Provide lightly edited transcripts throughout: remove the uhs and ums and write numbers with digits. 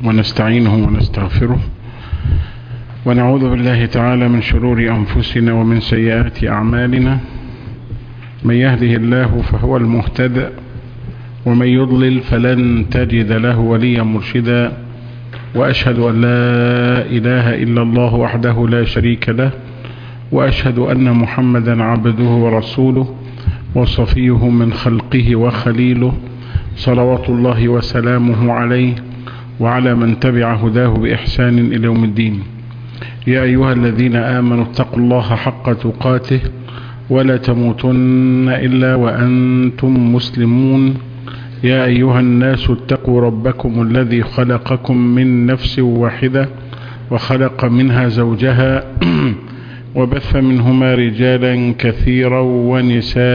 ونستعينه ونستغفره ونعوذ بالله تعالى من شرور أنفسنا ومن سيئات أعمالنا. من يهده الله فهو المهتدى ومن يضلل فلن تجد له وليا مرشدا، وأشهد أن لا إله إلا الله وحده لا شريك له، وأشهد أن محمدا عبده ورسوله وصفيه من خلقه وخليله، صلوات الله وسلامه عليه وعلى من تبع هداه بإحسان إلى يوم الدين. يا أيها الذين آمنوا اتقوا الله حق تقاته ولا تموتن إلا وأنتم مسلمون. يا أيها الناس اتقوا ربكم الذي خلقكم من نفس واحدة وخلق منها زوجها وبث منهما رجالا كثيرا ونساء،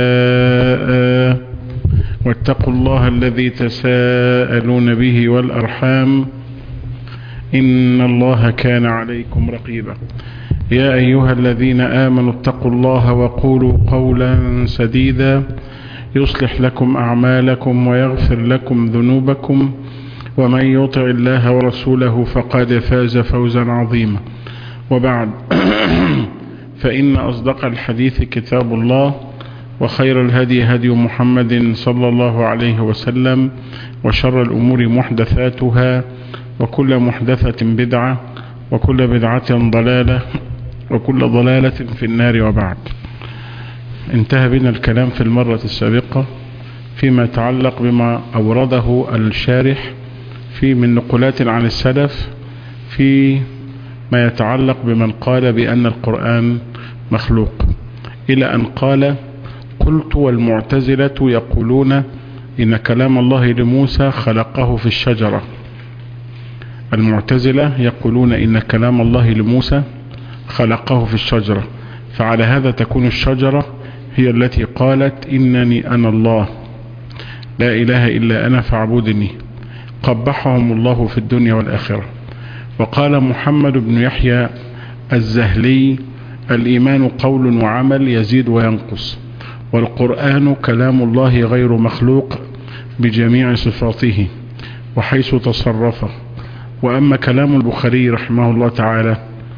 واتقوا الله الذي تساءلون به والأرحام إن الله كان عليكم رقيبا. يا أيها الذين آمنوا اتقوا الله وقولوا قولا سديدا يصلح لكم أعمالكم ويغفر لكم ذنوبكم، ومن يطع الله ورسوله فقد فاز فوزا عظيما. وبعد فإن أصدق الحديث كتاب الله، وخير الهدي هدي محمد صلى الله عليه وسلم، وشر الأمور محدثاتها، وكل محدثة بدعة، وكل بدعة ضلالة، وكل ضلالة في النار. وبعد، انتهى بنا الكلام في المرة السابقة فيما يتعلق بما أورده الشارح في من نقولات عن السلف في ما يتعلق بمن قال بأن القرآن مخلوق، إلى أن قال: قلت والمعتزلة يقولون إن كلام الله لموسى خلقه في الشجرة. المعتزلة يقولون إن كلام الله لموسى خلقه في الشجرة، فعلى هذا تكون الشجرة هي التي قالت إنني أنا الله لا إله إلا أنا فاعبدني. قبحهم الله في الدنيا والآخرة. وقال محمد بن يحيى الزهلي: الإيمان قول وعمل يزيد وينقص، والقرآن كلام الله غير مخلوق بجميع صفاته وحيث تصرفه. وأما كلام البخاري رحمه الله تعالى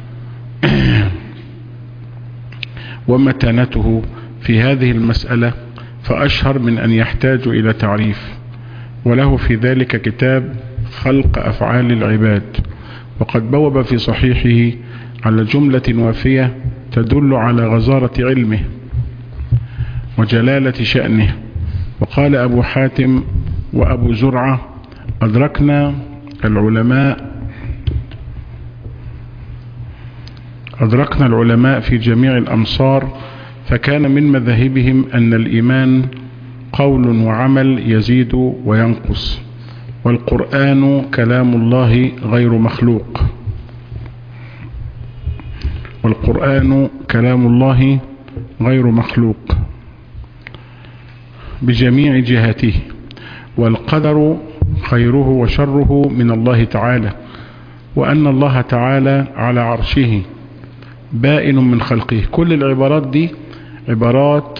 ومتانته في هذه المسألة فأشهر من أن يحتاج إلى تعريف، وله في ذلك كتاب خلق أفعال العباد، وقد بوب في صحيحه على جملة وافية تدل على غزارة علمه وجلالة شأنه. وقال أبو حاتم وأبو زرعة: أدركنا العلماء في جميع الأمصار، فكان من مذاهبهم أن الإيمان قول وعمل يزيد وينقص، والقرآن كلام الله غير مخلوق، والقرآن كلام الله غير مخلوق بجميع جهاته، والقدر خيره وشره من الله تعالى، وأن الله تعالى على عرشه بائن من خلقه. كل العبارات دي عبارات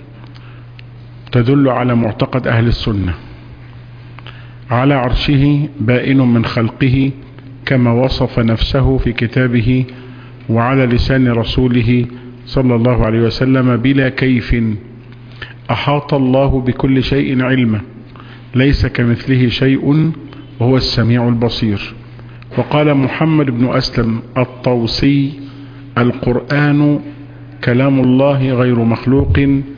تدل على معتقد أهل السنة. على عرشه بائن من خلقه كما وصف نفسه في كتابه وعلى لسان رسوله صلى الله عليه وسلم بلا كيف. أحاط الله بكل شيء علما، ليس كمثله شيء وهو السميع البصير. وقال محمد بن أسلم الطوسي: القرآن كلام الله غير مخلوق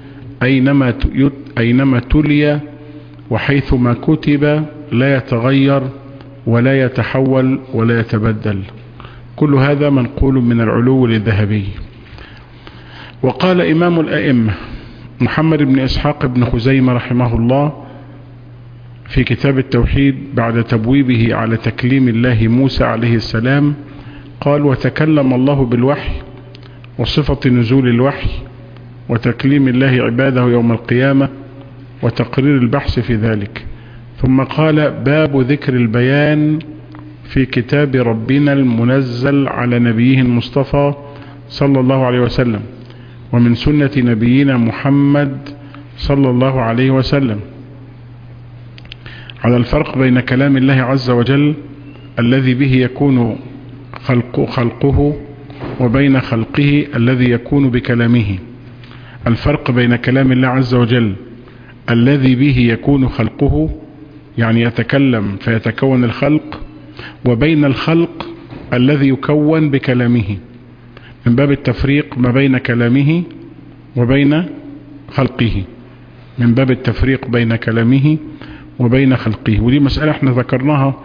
أينما تلي وحيثما كتب، لا يتغير ولا يتحول ولا يتبدل. كل هذا منقول من العلو للذهبي. وقال إمام الأئمة محمد بن إسحاق بن خزيمة رحمه الله في كتاب التوحيد بعد تبويبه على تكليم الله موسى عليه السلام، قال: وتكلم الله بالوحي وصفة نزول الوحي وتكليم الله عباده يوم القيامة وتقرير البحث في ذلك. ثم قال: باب ذكر البيان في كتاب ربنا المنزل على نبيه المصطفى صلى الله عليه وسلم ومن سنة نبينا محمد صلى الله عليه وسلم على الفرق بين كلام الله عز وجل الذي به يكون خلقه وبين خلقه الذي يكون بكلامه. الفرق بين كلام الله عز وجل الذي به يكون خلقه، يعني يتكلم فيتكون الخلق، وبين الخلق الذي يكون بكلامه، من باب التفريق ما بين كلامه وبين خلقه، من باب التفريق بين كلامه وبين خلقه. ودي مسألة احنا ذكرناها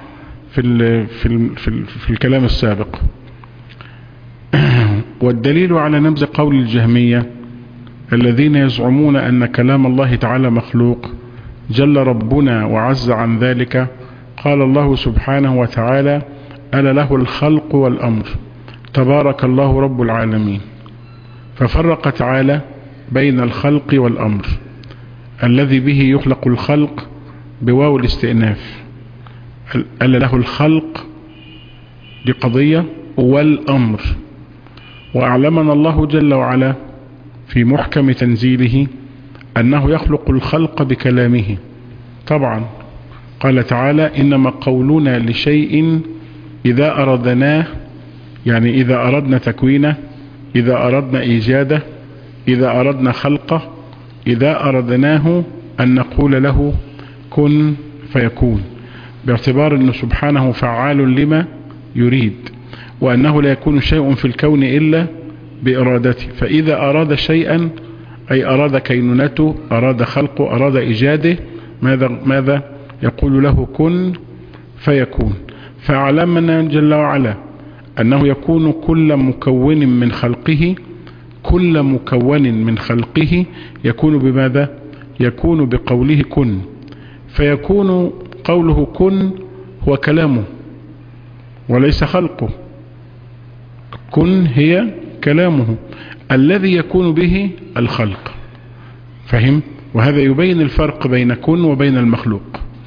في الكلام السابق. والدليل على نبذ قول الجهمية الذين يزعمون أن كلام الله تعالى مخلوق جل ربنا وعز عن ذلك قال الله سبحانه وتعالى: ألا له الخلق والأمر تبارك الله رب العالمين. ففرق تعالى بين الخلق والأمر الذي به يخلق الخلق بواو الاستئناف، ألا له الخلق لقضية والأمر. وأعلمنا الله جل وعلا في محكم تنزيله أنه يخلق الخلق بكلامه. طبعا قال تعالى: إنما قولنا لشيء إذا أردناه، يعني إذا أردنا تكوينه، إذا أردنا إيجاده، إذا أردنا خلقه، إذا أردناه أن نقول له كن فيكون، باعتبار أنه سبحانه فعال لما يريد، وأنه لا يكون شيء في الكون إلا بإرادته. فإذا أراد شيئا أي أراد كينونته، أراد خلقه، أراد إيجاده، ماذا يقول له كن فيكون. فأعلمنا جل وعلا أنه يكون كل مكون من خلقه، كل مكون من خلقه يكون بماذا؟ يكون بقوله كن. فيكون قوله كن هو كلامه وليس خلقه. كن هي كلامه الذي يكون به الخلق. فهم؟ وهذا يبين الفرق بين كن وبين المخلوق،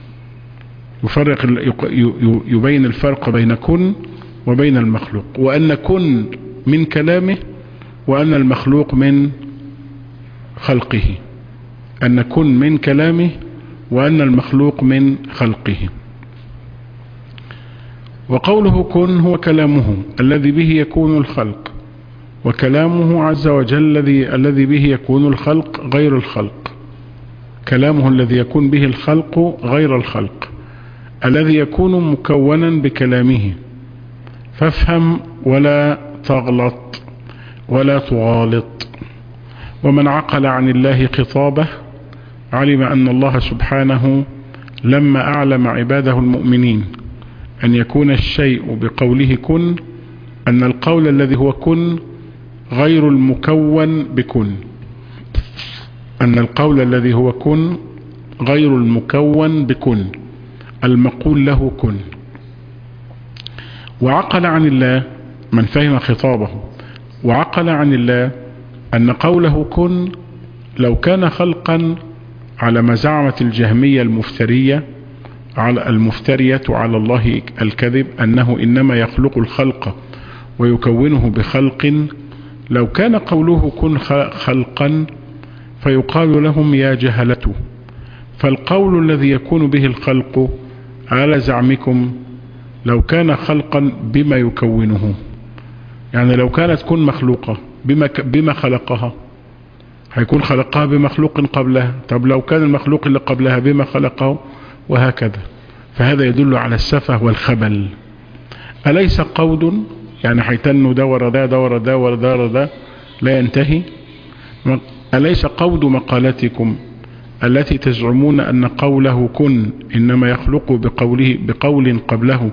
يبين الفرق بين كن وبين المخلوق، وأن كن من كلامه وأن المخلوق من خلقه، أن كن من كلامه وأن المخلوق من خلقه. وقوله كن هو كلامه الذي به يكون الخلق، وكلامه عز وجل الذي به يكون الخلق غير الخلق. كلامه الذي يكون به الخلق غير الخلق، الذي يكون مكونا بكلامه. فافهم ولا تغلط ولا تغالط. ومن عقل عن الله خطابه علم أن الله سبحانه لما أعلم عباده المؤمنين أن يكون الشيء بقوله كن، أن القول الذي هو كن غير المكون بكن، أن القول الذي هو كن غير المكون بكن، المقول له كن. وعقل عن الله من فهم خطابه، وعقل عن الله أن قوله كن لو كان خلقا على ما زعمت الجهمية المفترية على الله الكذب، أنه إنما يخلق الخلق ويكونه بخلق، لو كان قوله كن خلقا فيقال لهم يا جهلته. فالقول الذي يكون به الخلق على زعمكم لو كان خلقا بما يكونه، يعني لو كانت كن مخلوقة بما خلقها، هيكون خلقها بمخلوق قبلها. طب لو كان المخلوق اللي قبلها بما خلقه، وهكذا. فهذا يدل على السفه والخبل. أليس قود، يعني حيتنوا دور ده دور ده ودار ده لا ينتهي. أليس قود مقالتكم التي تزعمون أن قوله كن إنما يخلق بقول قبله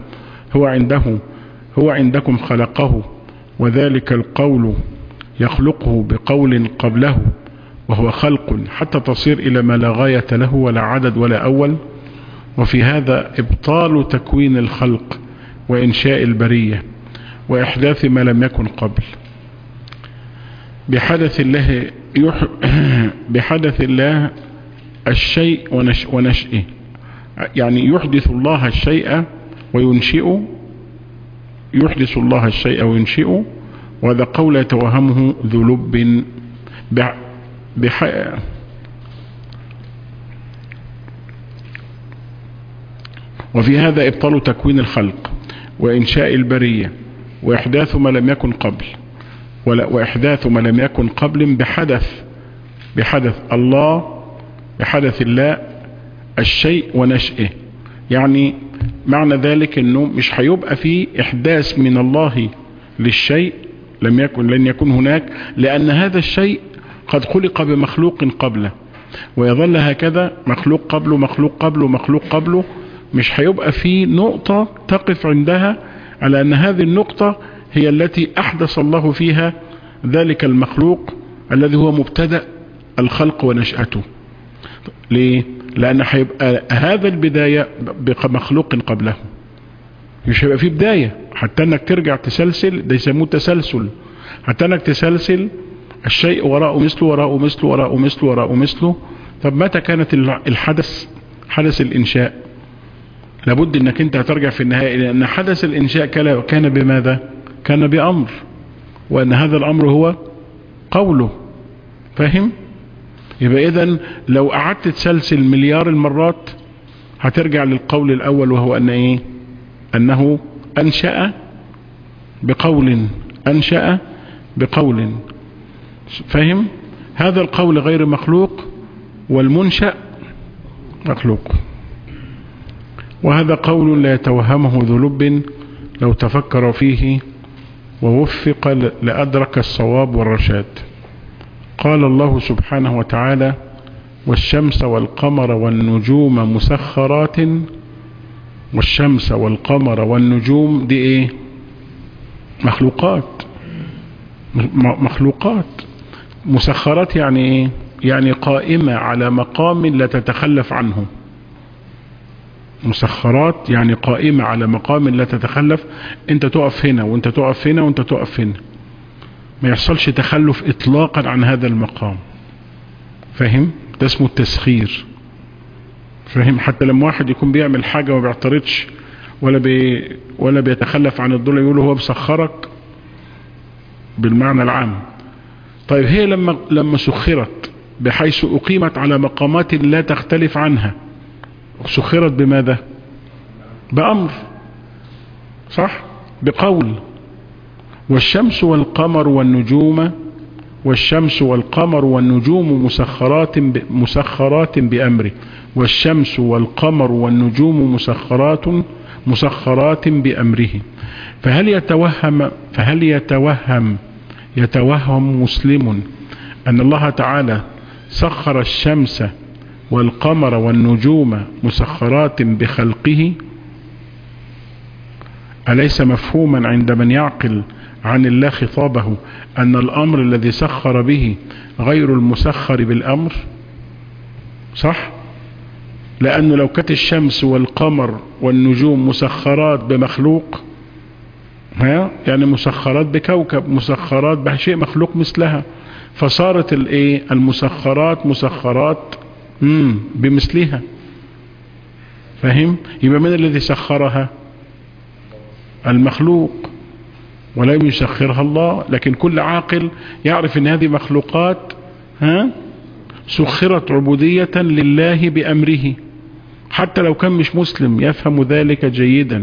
هو عندكم خلقه، وذلك القول يخلقه بقول قبله وهو خلق حتى تصير إلى ما لا غاية له ولا عدد ولا أول. وفي هذا إبطال تكوين الخلق وإنشاء البرية وإحداث ما لم يكن قبل بحدث الله الشيء ونشئه، يعني يحدث الله الشيء وينشئه، وهذا قول يتوهمه ذو لب وفي هذا إبطال تكوين الخلق وإنشاء البرية وإحداث ما لم يكن قبل، وإحداث ما لم يكن قبل بحدث الله، بحدث الله الشيء ونشئه. يعني معنى ذلك انه مش هيبقى فيه احداث من الله للشيء لن يكون هناك، لان هذا الشيء قد خلق بمخلوق قبله، ويظل هكذا مخلوق قبله مخلوق قبله مخلوق قبله. مش هيبقى فيه نقطة تقف عندها على ان هذه النقطة هي التي احدث الله فيها ذلك المخلوق الذي هو مبتدأ الخلق ونشأته. ليه؟ لأن هيبقى هذا البداية بمخلوق قبله، مش هيبقى فيه بداية حتى انك ترجع تسلسل، ده يسموه تسلسل، حتى انك تسلسل الشيء وراءه مثله وراءه مثله وراءه مثله وراءه مثله. طب متى كانت حدث الإنشاء؟ لابد انك انت هترجع في النهاية، لأن حدث الإنشاء كان بماذا؟ كان بأمر، وأن هذا الأمر هو قوله. فاهم؟ يبقى إذن لو قعدت تسلسل مليار المرات هترجع للقول الأول، وهو أن إيه؟ أنه أنشأ بقول. فاهم؟ هذا القول غير مخلوق، والمنشأ مخلوق. وهذا قول لا يتوهمه ذو لب لو تفكر فيه ووفق لأدرك الصواب والرشاد. قال الله سبحانه وتعالى: والشمس والقمر والنجوم مسخرات. والشمس والقمر والنجوم دي ايه؟ مخلوقات مسخرات. يعني ايه؟ يعني قائمة على مقام لا تتخلف عنه. مسخرات يعني قائمة على مقام لا تتخلف، انت تقف هنا وانت تقف هنا وانت تقف هنا، ما يحصلش تخلف اطلاقا عن هذا المقام. فاهم؟ ده اسمه التسخير. فاهم؟ حتى لما واحد يكون بيعمل حاجة وما بيعترضش ولا بيتخلف عن الدولة، يقوله هو بسخرك بالمعنى العام. طيب هي لما سخرت بحيث أقيمت على مقامات لا تختلف عنها، سخرت بماذا؟ بأمر، صح؟ بقول. والشمس والقمر والنجوم مسخرات بأمره. والشمس والقمر والنجوم مسخرات بأمره. فهل يتوهم مسلم أن الله تعالى سخر الشمس والقمر والنجوم مسخرات بخلقه؟ أليس مفهوما عند من يعقل عن الله خطابه أن الأمر الذي سخر به غير المسخر بالأمر؟ صح؟ لأنه لو كانت الشمس والقمر والنجوم مسخرات بمخلوق، يعني مسخرات بكوكب، مسخرات بشيء مخلوق مثلها، فصارت المسخرات مسخرات بمثلها. فهم؟ يبقى من الذي سخرها؟ المخلوق، ولا يسخرها الله. لكن كل عاقل يعرف ان هذه مخلوقات سخرت عبودية لله بأمره، حتى لو كان مش مسلم يفهم ذلك جيدا.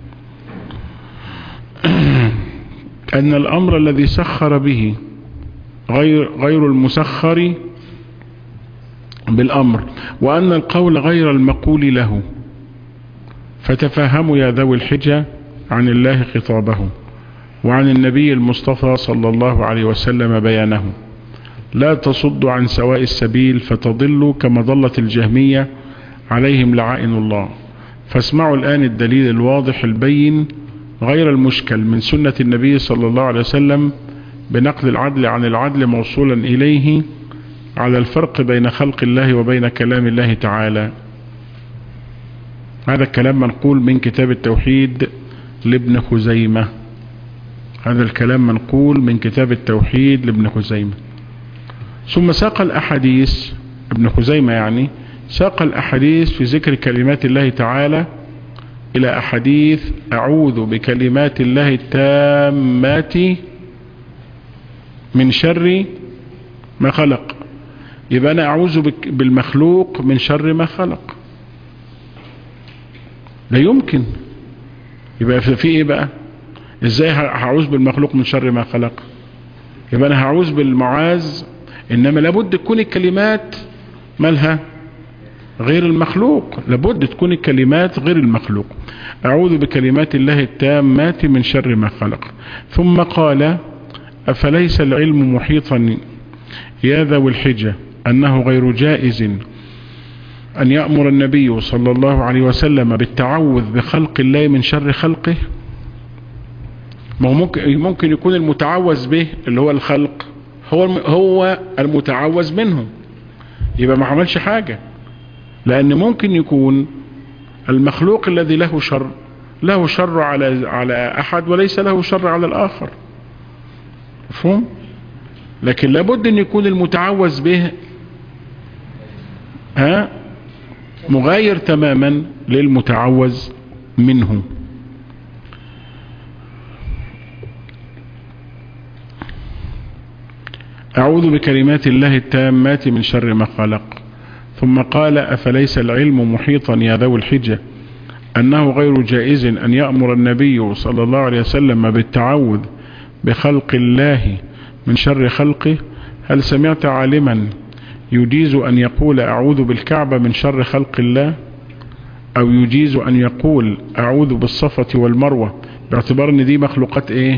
أن الأمر الذي سخر به غير المسخر بالأمر، وأن القول غير المقول له. فتفهموا يا ذوي الحجة عن الله خطابه، وعن النبي المصطفى صلى الله عليه وسلم بيانه، لا تصدوا عن سواء السبيل فتضلوا كما ضلت الجهمية عليهم لعائن الله. فاسمعوا الآن الدليل الواضح البين غير المشكل من سنة النبي صلى الله عليه وسلم بنقل العدل عن العدل موصولا إليه على الفرق بين خلق الله وبين كلام الله تعالى. هذا الكلام منقول من كتاب التوحيد لابن خزيمة. ثم ساق الأحاديث، ابن خزيمة يعني ساق الأحاديث في ذكر كلمات الله تعالى إلى أحاديث أعوذ بكلمات الله التامات من شر ما خلق. يبقى أنا أعوذ بالمخلوق من شر ما خلق. لا يمكن. يبقى في ايه بقى؟ ازاي هعوذ بالمخلوق من شر ما خلق؟ يبقى انا هعوذ بالمعاذ، انما لابد تكون الكلمات مالها غير المخلوق، لابد تكون الكلمات غير المخلوق. اعوذ بكلمات الله التامات من شر ما خلق. ثم قال افليس العلم محيطا يا ذوي الحجة انه غير جائز ان يأمر النبي صلى الله عليه وسلم بالتعوذ بخلق الله من شر خلقه؟ ما هو ممكن يكون المتعوذ به اللي هو الخلق هو المتعوذ منه، يبقى ما عملش حاجة. لأن ممكن يكون المخلوق الذي له شر على أحد وليس له شر على الآخر، مفهوم؟ لكن لابد أن يكون المتعوذ به مغاير تماما للمتعوذ منه. أعوذ بكلمات الله التامات من شر ما خلق. ثم قال أفليس العلم محيطا يا ذوي الحجة أنه غير جائز أن يأمر النبي صلى الله عليه وسلم بالتعوذ بخلق الله من شر خلقه؟ هل سمعت عالما يجيز أن يقول أعوذ بالكعبة من شر خلق الله، أو يجيز أن يقول أعوذ بالصفة والمروة، باعتبار أن دي مخلوقات إيه؟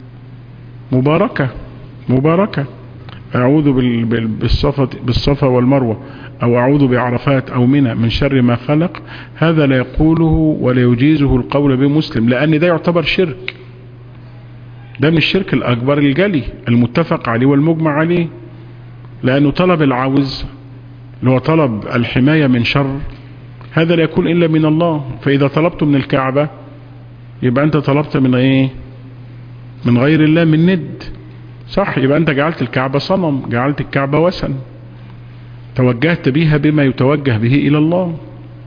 مباركة. أعوذ بالصفا والمروة، أو أعوذ بعرفات أو منى من شر ما خلق. هذا لا يقوله ولا يجيزه القول بمسلم، لأن ده يعتبر شرك، ده من الشرك الأكبر الجلي المتفق عليه والمجمع عليه. لأنه طلب العوز اللي هو طلب الحماية من شر، هذا لا يكون إلا من الله. فإذا طلبت من الكعبة يبقى أنت طلبت من إيه؟ من غير الله، من ند، صح؟ يبقى أنت جعلت الكعبة صنم، جعلت الكعبة وثن، توجهت بها بما يتوجه به إلى الله.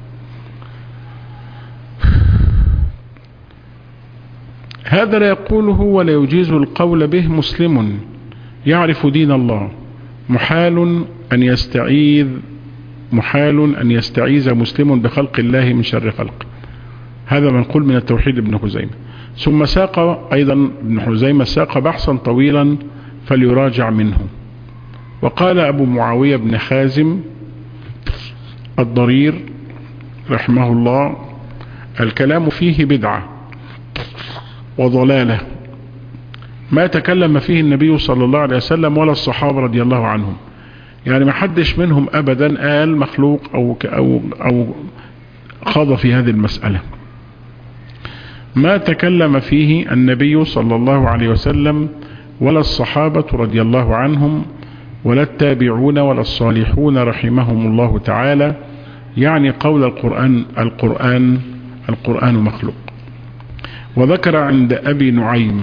هذا لا يقوله ولا يجيز القول به مسلم يعرف دين الله. محال أن يستعيذ مسلم بخلق الله من شر خلقه. هذا منقول من التوحيد ابن خزيمة. ثم ساق أيضا ابن خزيمة ساق بحثا طويلا فليراجع منه. وقال أبو معاوية بن خازم الضرير رحمه الله: الكلام فيه بدعة وضلالة ما تكلم فيه النبي صلى الله عليه وسلم ولا الصحابة رضي الله عنهم. يعني ما حدش منهم أبدا قال مخلوق أو خاض في هذه المسألة. ما تكلم فيه النبي صلى الله عليه وسلم ولا الصحابة رضي الله عنهم ولا التابعون ولا الصالحون رحمهم الله تعالى، يعني قول القرآن مخلوق. وذكر عند أبي نعيم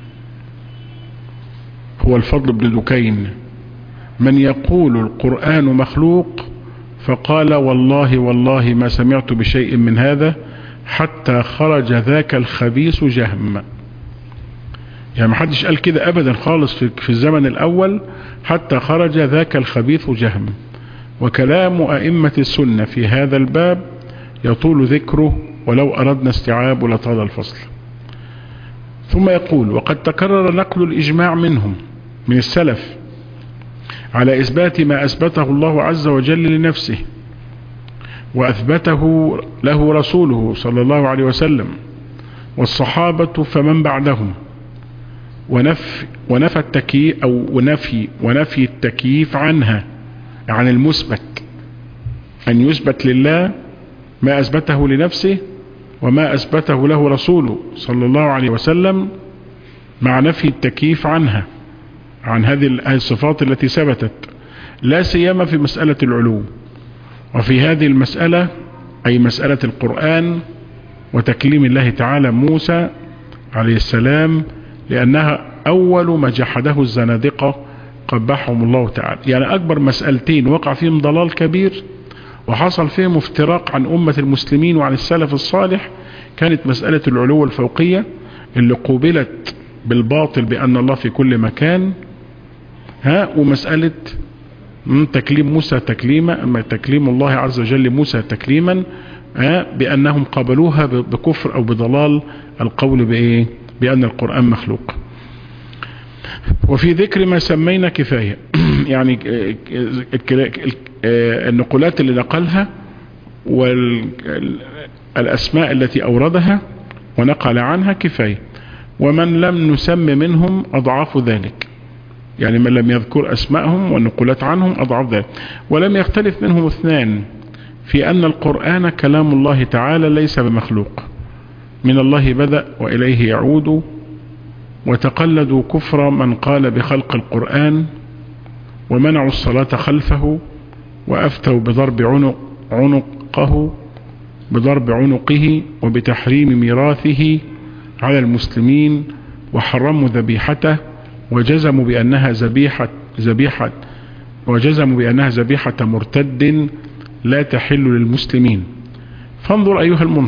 هو الفضل بن دكين من يقول القرآن مخلوق، فقال: والله ما سمعت بشيء من هذا حتى خرج ذاك الخبيث جهم. يعني ما حدش قال كده أبدا خالص في الزمن الأول، حتى خرج ذاك الخبيث جهم. وكلام أئمة السنة في هذا الباب يطول ذكره، ولو أردنا استيعاب لطال الفصل. ثم يقول: وقد تكرر نقل الإجماع منهم من السلف على إثبات ما أثبته الله عز وجل لنفسه وأثبته له رسوله صلى الله عليه وسلم والصحابة فمن بعدهم، ونفي التكييف عنها، عن المثبت، أن يثبت لله ما أثبته لنفسه وما أثبته له رسوله صلى الله عليه وسلم، مع نفي التكييف عنها، عن هذه الصفات التي ثبتت، لا سيما في مسألة العلو. وفي هذه المسألة أي مسألة القرآن وتكليم الله تعالى موسى عليه السلام، لأنها أول ما جحده الزنادقة قبحهم الله تعالى. يعني أكبر مسألتين وقع فيهم ضلال كبير وحصل فيهم افتراق عن أمة المسلمين وعن السلف الصالح، كانت مسألة العلو الفوقية اللي قوبلت بالباطل بأن الله في كل مكان، ومسألة تكليم موسى تكليما، أما تكليم الله عز وجل موسى تكليما بأنهم قبلوها بكفر أو بضلال القول بأن القرآن مخلوق. وفي ذكر ما سمينا كفاية يعني النقولات اللي نقلها والأسماء التي أوردها ونقل عنها كفاية، ومن لم نسم منهم أضعاف ذلك، يعني من لم يذكر أسماءهم والنقولات عنهم أضعاف ذلك. ولم يختلف منهم اثنان في أن القرآن كلام الله تعالى ليس بمخلوق، من الله بدأ وإليه يعود، وتقلدوا كفر من قال بخلق القرآن، ومنعوا الصلاة خلفه، وأفتوا بضرب عنقه وبتحريم ميراثه على المسلمين، وحرموا ذبيحته، وجزموا بأنها ذبيحة مرتد لا تحل للمسلمين. فانظر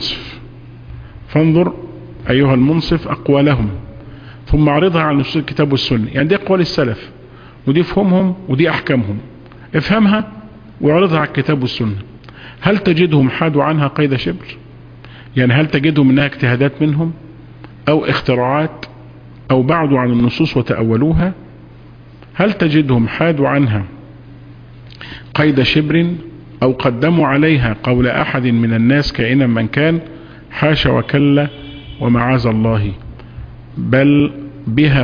أيها المنصف أقوالهم، ثم عرضها على نصوص الكتاب والسنة. يعني دي أقوال السلف، ودي فهمهم، ودي أحكامهم، افهمها وعرضها على الكتاب والسنة. هل تجدهم حادوا عنها قيد شبر؟ يعني هل تجدهم انها اجتهادات منهم او اختراعات او بعدوا عن النصوص وتأولوها؟ هل تجدهم حادوا عنها قيد شبر او قدموا عليها قول احد من الناس كائنا من كان؟ حاشا وكلا ومعاذ الله، بل بها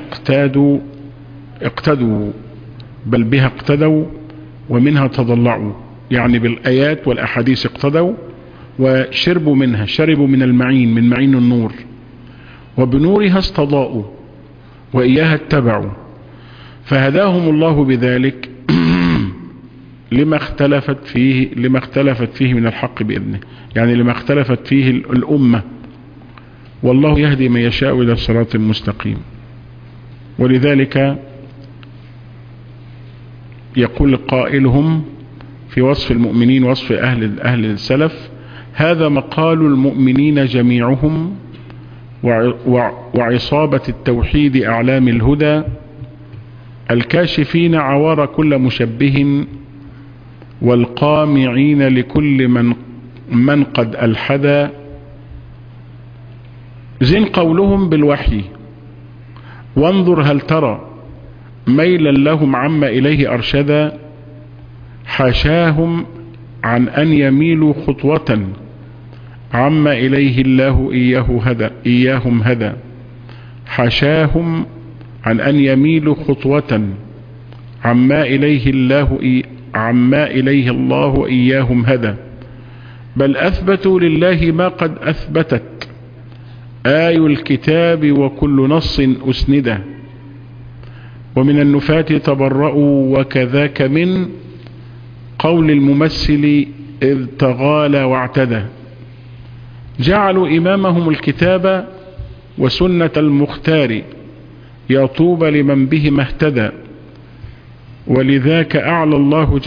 اقتدوا ومنها تضلعوا، يعني بالآيات والأحاديث اقتدوا وشربوا منها، شربوا من المعين، من معين النور، وبنورها استضاءوا وإياها اتبعوا، فهداهم الله بذلك لما اختلفت فيه من الحق بإذنه، يعني لما اختلفت فيه الأمة، والله يهدي من يشاء إلى الصراط المستقيم. ولذلك يقول قائلهم في وصف المؤمنين، وصف أهل السلف: هذا مقال المؤمنين جميعهم، وعصابة التوحيد أعلام الهدى، الكاشفين عوار كل مشبه، والقامعين لكل من قد ألحدا. زن قولهم بالوحي، وانظر هل ترى ميلا لهم عما إليه أرشدا. حاشاهم عن أن يميلوا خطوة عما إليه الله إياهم هدى. حاشاهم عن أن يميلوا خطوة عما إليه الله إياهم هدى، بل أثبتوا لله ما قد أثبتت آي الكتاب وكل نص أسنده. ومن النفاة تبرؤوا، وكذاك من قول الممثل إذ تغالى واعتدى. جعلوا إمامهم الكتاب وسنة المختار، يا طوبى لمن بهما اهتدى. ولذلك أعلى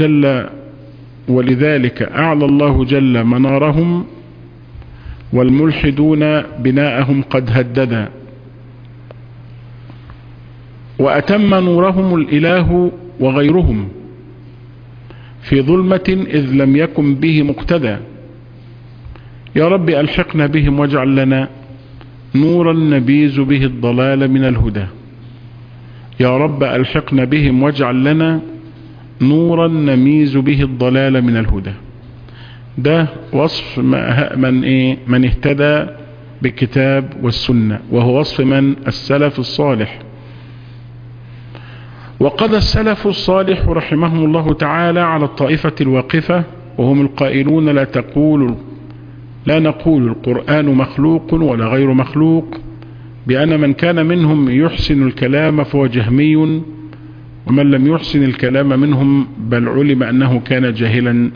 الله جل منارهم، والملحدون بناءهم قد هددا. وأتم نورهم الإله وغيرهم في ظلمة إذ لم يكن به مقتدى. يا رب ألحقنا بهم واجعل لنا نورا نبيز به الضلال من الهدى. يا رب ألحقنا بهم واجعل لنا نورا نميز به الضلال من الهدى. ده وصف من اهتدى بالكتاب والسنة، وهو وصف من السلف الصالح. وقد السلف الصالح رحمهم الله تعالى على الطائفة الواقفة، وهم القائلون لا نقول القرآن مخلوق ولا غير مخلوق، بأن من كان منهم يحسن الكلام فهو جهمي، ومن لم يحسن الكلام منهم بل علم أنه كان جاهلا.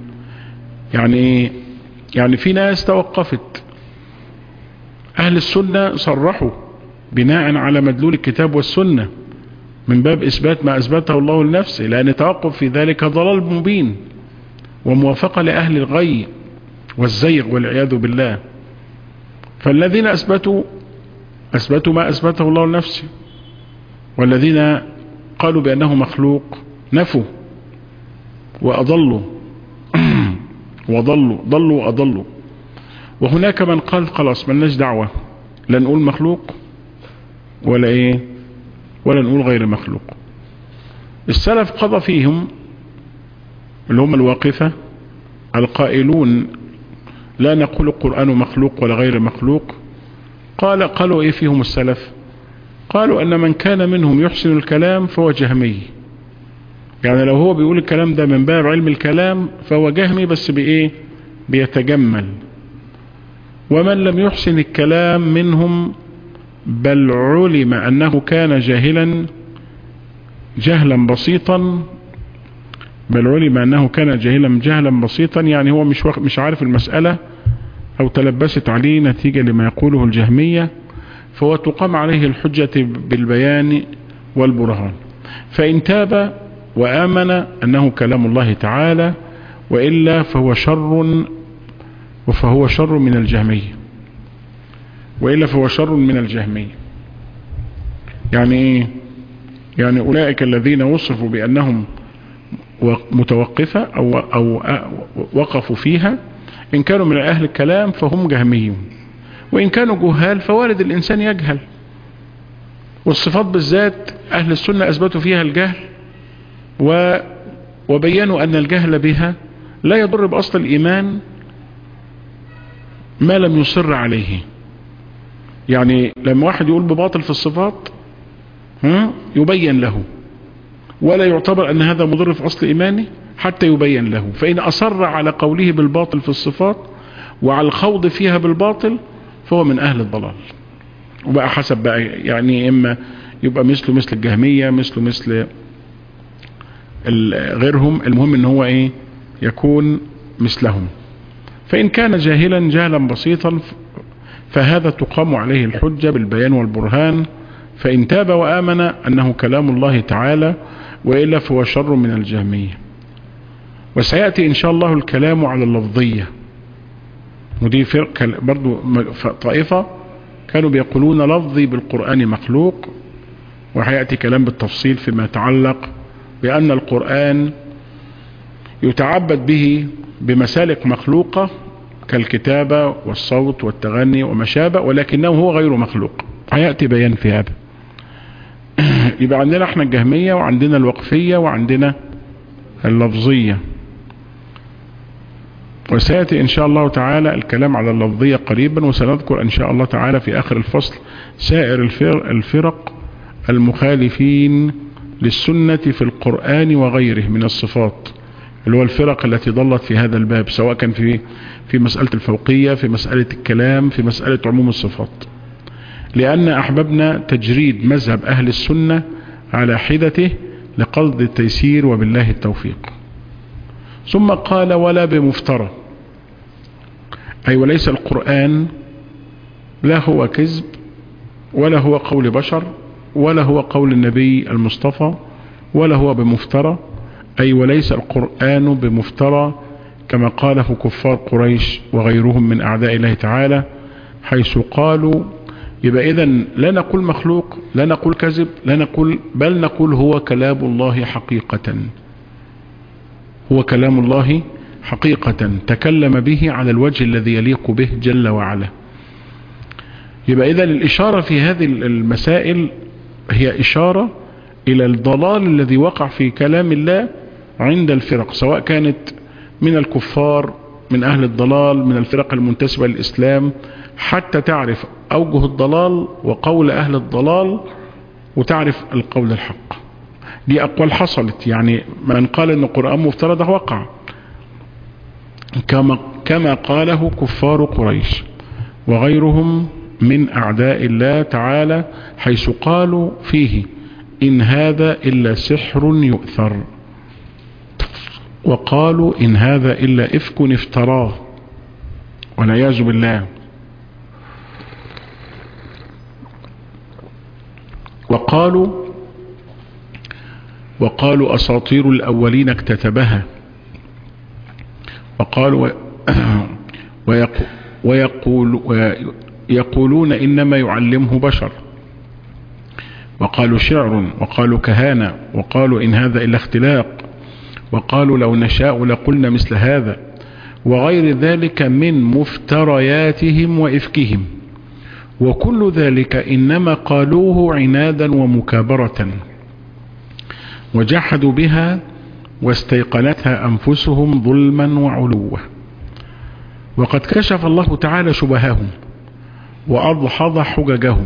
يعني في ناس توقفت. أهل السنة صرحوا بناء على مدلول الكتاب والسنة من باب إثبات ما أثبته الله لنفسه، لأن توقف في ذلك ضلال مبين وموافقة لأهل الغي والزيغ والعياذ بالله. فالذين أثبتوا ما أثبته الله لنفسه، والذين قالوا بأنه مخلوق نفوا وأضلوا ضلوا وأضلوا. وهناك من قال خلاص ملناش دعوة، لا نقول مخلوق ولا نقول غير مخلوق. السلف قضى فيهم اللي هم الواقفة القائلون لا نقول القرآن مخلوق ولا غير مخلوق. قالوا ايه فيهم السلف؟ قالوا ان من كان منهم يحسن الكلام فهو جهمي، يعني لو هو بيقول الكلام ده من باب علم الكلام فهو جهمي بس بيتجمل. ومن لم يحسن الكلام منهم بل علم انه كان جهلا بسيطا، يعني هو مش عارف المسألة او تلبست عليه نتيجة لما يقوله الجهمية، فهو تقام عليه الحجة بالبيان والبرهان. فإن تاب وآمن أنه كلام الله تعالى وإلا فهو شر من الجهمية. يعني ايه؟ يعني أولئك الذين وصفوا بأنهم متوقفة أو وقفوا فيها، إن كانوا من أهل الكلام فهم جهميون، وإن كانوا جهال فوارد الإنسان يجهل. والصفات بالذات أهل السنة أثبتوا فيها الجهل وبينوا أن الجهل بها لا يضر بأصل الإيمان ما لم يصر عليه. يعني لما واحد يقول بباطل في الصفات يبين له، ولا يعتبر أن هذا مضر في أصل إيمانه حتى يبين له. فإن أصر على قوله بالباطل في الصفات وعلى الخوض فيها بالباطل فهو من أهل الضلال. وبقى حسب بقى، يعني إما يبقى مثل الجهمية، مثل غيرهم، المهم ان هو يكون مثلهم. فإن كان جهلا بسيطا فهذا تقام عليه الحجة بالبيان والبرهان. فإن تاب وآمن أنه كلام الله تعالى وإلا فهو شر من الجهمية. وسيأتي إن شاء الله الكلام على اللفظية، ودي فرق برضو طائفة كانوا بيقولون لفظي بالقرآن مخلوق، وحيأتي كلام بالتفصيل فيما يتعلق بأن القرآن يتعبد به بمسالك مخلوقة كالكتابة والصوت والتغني وما شابه، ولكنه هو غير مخلوق. حيأتي بيان في هذا. يبقى عندنا احنا الجهمية وعندنا الوقفية وعندنا اللفظية، وسيأتي إن شاء الله تعالى الكلام على اللفظية قريبا. وسنذكر إن شاء الله تعالى في آخر الفصل سائر الفرق المخالفين للسنة في القرآن وغيره من الصفات، اللي هو الفرق التي ضلت في هذا الباب، سواء كان في مسألة الفوقية، في مسألة الكلام، في مسألة عموم الصفات. لأن أحببنا تجريد مذهب أهل السنة على حدته لقصد التيسير وبالله التوفيق. ثم قال ولا بمفترى، أي وليس القرآن لا هو كذب ولا هو قول بشر ولا هو قول النبي المصطفى ولا هو بمفترى، أي وليس القرآن بمفترى كما قاله كفار قريش وغيرهم من أعداء الله تعالى، حيث قالوا. يبقى إذن لا نقول مخلوق، لا نقول كذب، بل نقول هو كلام الله حقيقة، هو كلام الله حقيقة تكلم به على الوجه الذي يليق به جل وعلا. يبقى إذن الإشارة في هذه المسائل هي إشارة إلى الضلال الذي وقع في كلام الله عند الفرق، سواء كانت من الكفار، من أهل الضلال، من الفرق المنتسبة للإسلام، حتى تعرف أوجه الضلال وقول أهل الضلال وتعرف القول الحق. دي أقوال حصلت، يعني من قال أن القرآن مفترض وقع كما قاله كفار قريش وغيرهم من أعداء الله تعالى، حيث قالوا فيه إن هذا إلا سحر يؤثر، وقالوا إن هذا إلا إفك افتراه والعياذ بالله، وقالوا أساطير الأولين اكتتبها، وقالوا ويقولون إنما يعلمه بشر، وقالوا شعر، وقالوا كهانة، وقالوا إن هذا إلا اختلاق، وقالوا لو نشاء لقلنا مثل هذا، وغير ذلك من مفترياتهم وإفكهم، وكل ذلك إنما قالوه عنادا ومكابرة، وجحدوا بها واستيقنتها أنفسهم ظلما وعلوا. وقد كشف الله تعالى شبههم وأضحض حججهم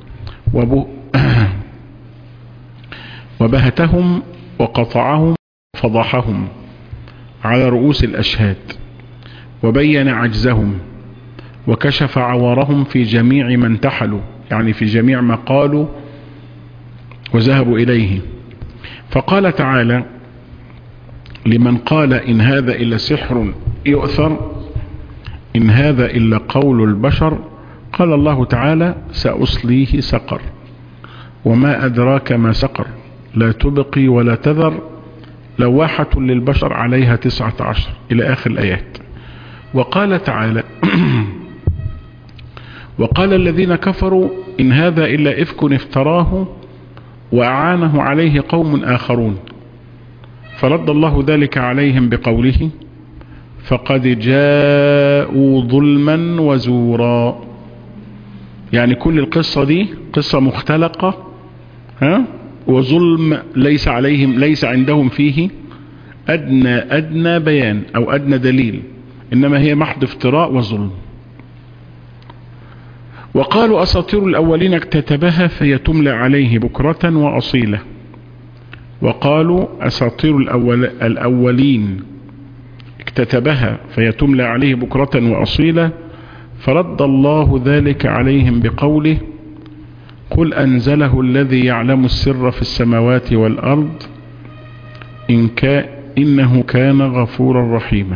وبهتهم وقطعهم فضحهم على رؤوس الأشهاد، وبين عجزهم وكشف عوارهم في جميع ما انتحلوا، يعني في جميع ما قالوا وذهبوا إليه. فقال تعالى لمن قال إن هذا إلا سحر يؤثر، إن هذا إلا قول البشر، قال الله تعالى سأصليه سقر وما أدراك ما سقر لا تبقي ولا تذر لواحة للبشر عليها 19 إلى آخر الآيات. وقال تعالى وقال الذين كفروا إن هذا إلا إفك افتراه وأعانه عليه قوم آخرون، فرد الله ذلك عليهم بقوله فقد جاءوا ظلما وزورا. يعني كل القصة دي قصة مختلقة وظلم ليس عندهم فيه أدنى بيان أو أدنى دليل، إنما هي محض افتراء وظلم. وقالوا أساطير الأولين اكتتبها فهي تملى عليه بكرة وأصيلة. وقالوا أساطير الأولين اكتتبها فهي تملى عليه بكرة وأصيلة، فرد الله ذلك عليهم بقوله قل أنزله الذي يعلم السر في السماوات والأرض إنه كان غفورا رحيما.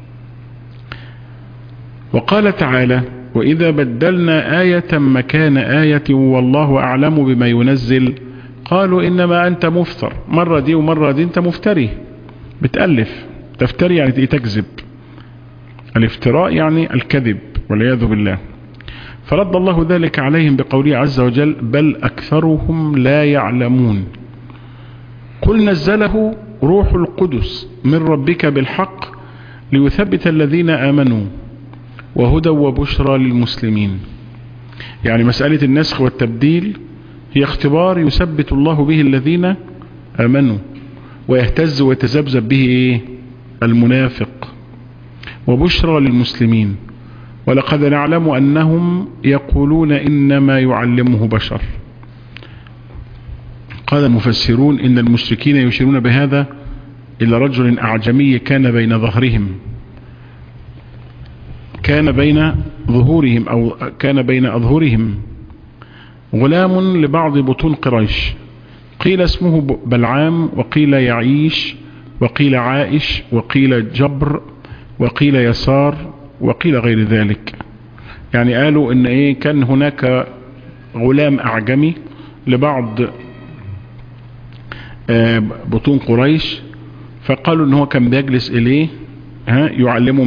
وقال تعالى وإذا بدلنا آية مكان آية والله أعلم بما ينزل قالوا إنما أنت مفتر، مرة دي ومرة دي أنت مفتري، بتألف. تفتري يعني تكذب، الافتراء يعني الكذب والعياذ بالله. فرد الله ذلك عليهم بقوله عز وجل بل أكثرهم لا يعلمون. قل نزله روح القدس من ربك بالحق ليثبت الذين آمنوا وهدى وبشرى للمسلمين. يعني مسألة النسخ والتبديل هي اختبار يثبت الله به الذين آمنوا ويهتز ويتذبذب به المنافق، وبشرى للمسلمين. ولقد نعلم أنهم يقولون إنما يعلمه بشر. قال المفسرون إن المشركين يشيرون بهذا إلى رجل أعجمي كان بين ظهورهم أو كان بين أظهرهم غلام لبعض بطون قريش، قيل اسمه بلعام وقيل يعيش وقيل عائش وقيل جبر وقيل يسار وقيل غير ذلك. يعني قالوا ان كان هناك غلام اعجمي لبعض بطون قريش، فقالوا ان هو كان بيجلس اليه يعلمه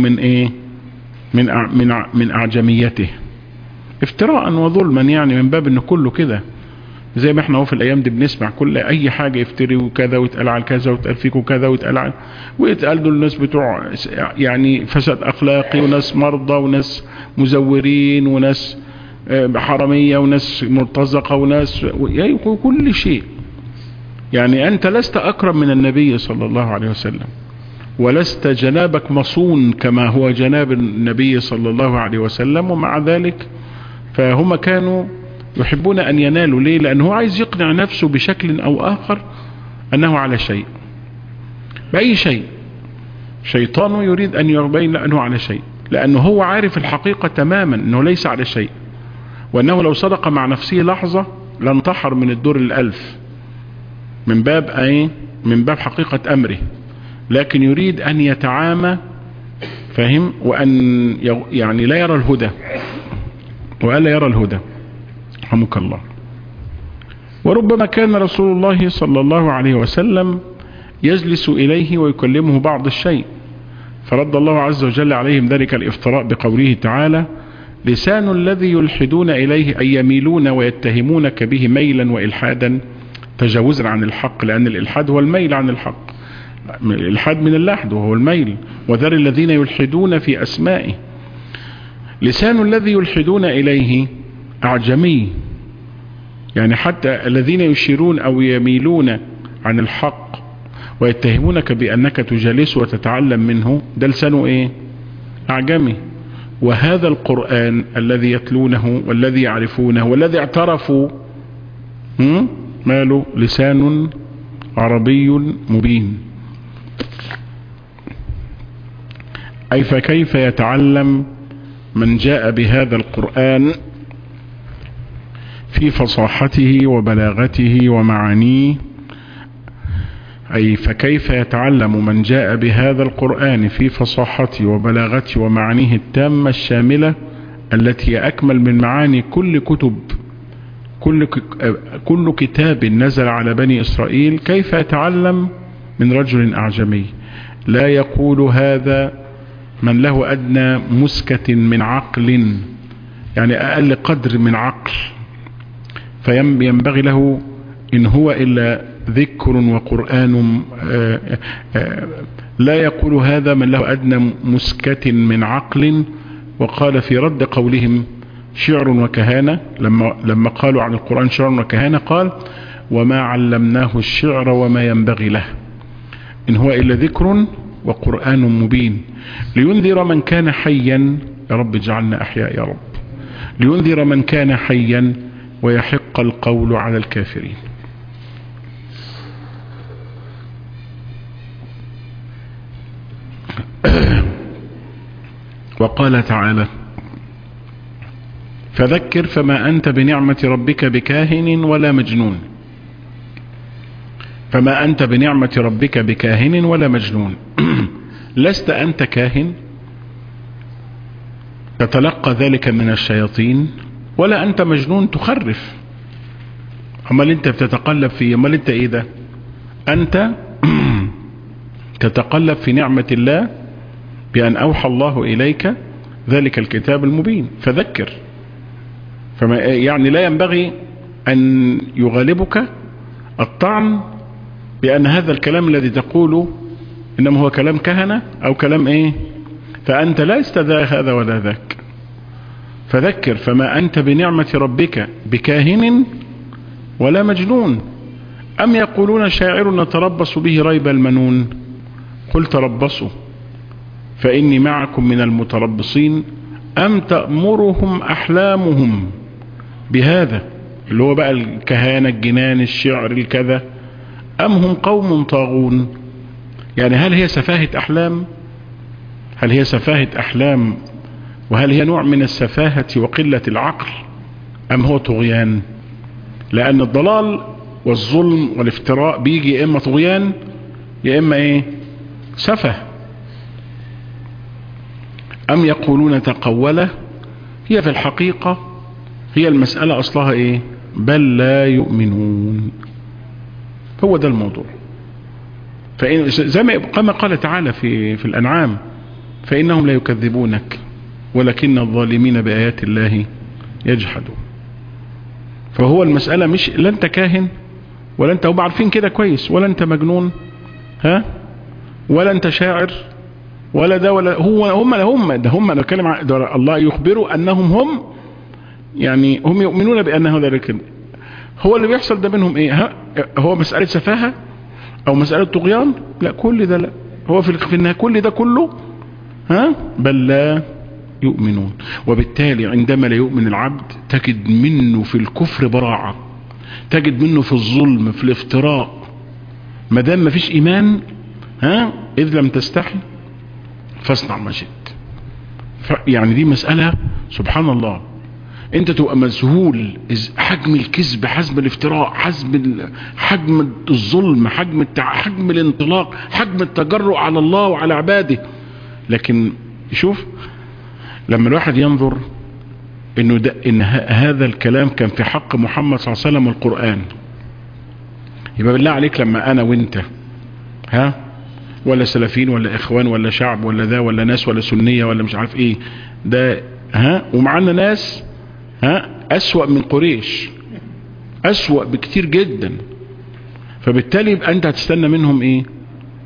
من اعجميته افتراء وظلما، يعني من باب ان كله كده زي ما احنا هو في الايام دي بنسمع كل اي حاجة يفتري وكذا ويتقال على كذا ويتقال فيك وكذا ويتقال دول الناس بتوع يعني فساد اخلاقي وناس مرضى وناس مزورين وناس حرامية وناس مرتزقة وناس كل شيء. يعني انت لست اكرم من النبي صلى الله عليه وسلم، ولست جنابك مصون كما هو جناب النبي صلى الله عليه وسلم، ومع ذلك فهم كانوا يحبون أن ينالوا. ليه؟ لأنه عايز يقنع نفسه بشكل أو آخر أنه على شيء، بأي شيء. شيطانه يريد أن يبين أنه على شيء، لأنه هو عارف الحقيقة تماما أنه ليس على شيء، وأنه لو صدق مع نفسه لحظة لانتحر من الدور 1000 من باب حقيقة أمره، لكن يريد أن يتعامى، فهم، وأن يعني لا يرى الهدى وألا يرى الهدى رحمك الله. وربما كان رسول الله صلى الله عليه وسلم يجلس إليه ويكلمه بعض الشيء، فرد الله عز وجل عليهم ذلك الافتراء بقوله تعالى لسان الذي يلحدون إليه أي يميلون ويتهمونك به ميلا وإلحادا تجاوزا عن الحق، لأن الإلحاد هو الميل عن الحق. الإلحاد من اللحد وهو الميل. وذر الذين يلحدون في أسمائه. لسان الذي يلحدون إليه أعجمي، يعني حتى الذين يشيرون أو يميلون عن الحق ويتهمونك بأنك تجلس وتتعلم منه، ده لسانه إيه؟ أعجمي. وهذا القرآن الذي يتلونه والذي يعرفونه والذي اعترفوا ماله؟ لسان عربي مبين. أي فكيف يتعلم من جاء بهذا القرآن في فصاحته وبلاغته ومعانيه، أي فكيف يتعلم من جاء بهذا القرآن في فصاحته وبلاغته ومعانيه التامة الشاملة التي أكمل من معاني كل كتاب نزل على بني إسرائيل، كيف يتعلم من رجل أعجمي لا يقول هذا من له أدنى مسكة من عقل، يعني أقل قدر من عقل، فينبغي له إن هو إلا ذكر وقرآن. لا يقول هذا من له أدنى مسكة من عقل. وقال في رد قولهم شعر وكهانة، لما قالوا عن القرآن شعر وكهانة، قال وما علمناه الشعر وما ينبغي له، إن هو إلا ذكر وقرآن مبين لينذر من كان حيا. يا رب اجعلنا أحياء يا رب. لينذر من كان حيا ويحق القول على الكافرين. وقال تعالى فذكر فما أنت بنعمة ربك بكاهن ولا مجنون. فما أنت بنعمة ربك بكاهن ولا مجنون. لست أنت كاهن تتلقى ذلك من الشياطين، ولا أنت مجنون تخرف. أما أنت بتتقلب فيه، أما أنت إيه ده؟ أنت تتقلب في نعمة الله بأن أوحى الله إليك ذلك الكتاب المبين. فذكر، فما يعني لا ينبغي أن يغالبك الطعن بأن هذا الكلام الذي تقوله إنما هو كلام كهنة أو كلام إيه، فأنت لا استذاء هذا ولا ذاك. فذكر فما أنت بنعمة ربك بكاهن ولا مجنون. أم يقولون شاعر نتربص به ريب المنون. قل تربصوا فإني معكم من المتربصين. أم تأمرهم أحلامهم بهذا، اللي هو بقى الكهانة الجنان الشعر الكذا، أم هم قوم طاغون. يعني هل هي سفاهة أحلام؟ هل هي سفاهة أحلام وهل هي نوع من السفاهة وقلة العقل، أم هو طغيان؟ لأن الضلال والظلم والافتراء بيجي يا إما طغيان يا إما إيه؟ سفه. أم يقولون تقوله. هي في الحقيقة هي المسألة أصلها إيه؟ بل لا يؤمنون. هو ده الموضوع. فإن زي ما قال تعالى في الأنعام فإنهم لا يكذبونك ولكن الظالمين بآيات الله يجحدون. فهو المسألة مش لا أنت كاهن ولا أنت، هم عارفين كده كويس، ولا أنت مجنون ولا أنت شاعر ولا ده ولا هم نتكلم عن الله يخبروا أنهم يعني هم يؤمنون بأن هذا الكلام. هو اللي بيحصل ده منهم إيه؟ هو مسألة سفاهة أو مسألة طغيان؟ لا، كل ده لا. هو في النهاية كل ده كله بل لا يؤمنون. وبالتالي عندما لا يؤمن العبد تجد منه في الكفر براعة، تجد منه في الظلم في الافتراء. ما دام ما فيش إيمان إذ لم تستحي فاصنع ما شئت. يعني دي مسألة سبحان الله. انت تبقى مذهول حجم الكذب، حجم الافتراء، حجم الظلم، حجم الانطلاق، حجم التجرؤ على الله وعلى عباده. لكن شوف لما الواحد ينظر ان هذا الكلام كان في حق محمد صلى الله عليه وسلم والقرآن، يبقى بالله عليك لما انا وانت ولا سلفين ولا اخوان ولا شعب ولا ذا ولا ناس ولا سنية ولا مش عارف ايه ده ومعنا ناس أسوأ من قريش، أسوأ بكتير جدا. فبالتالي يبقى أنت هتستنى منهم إيه؟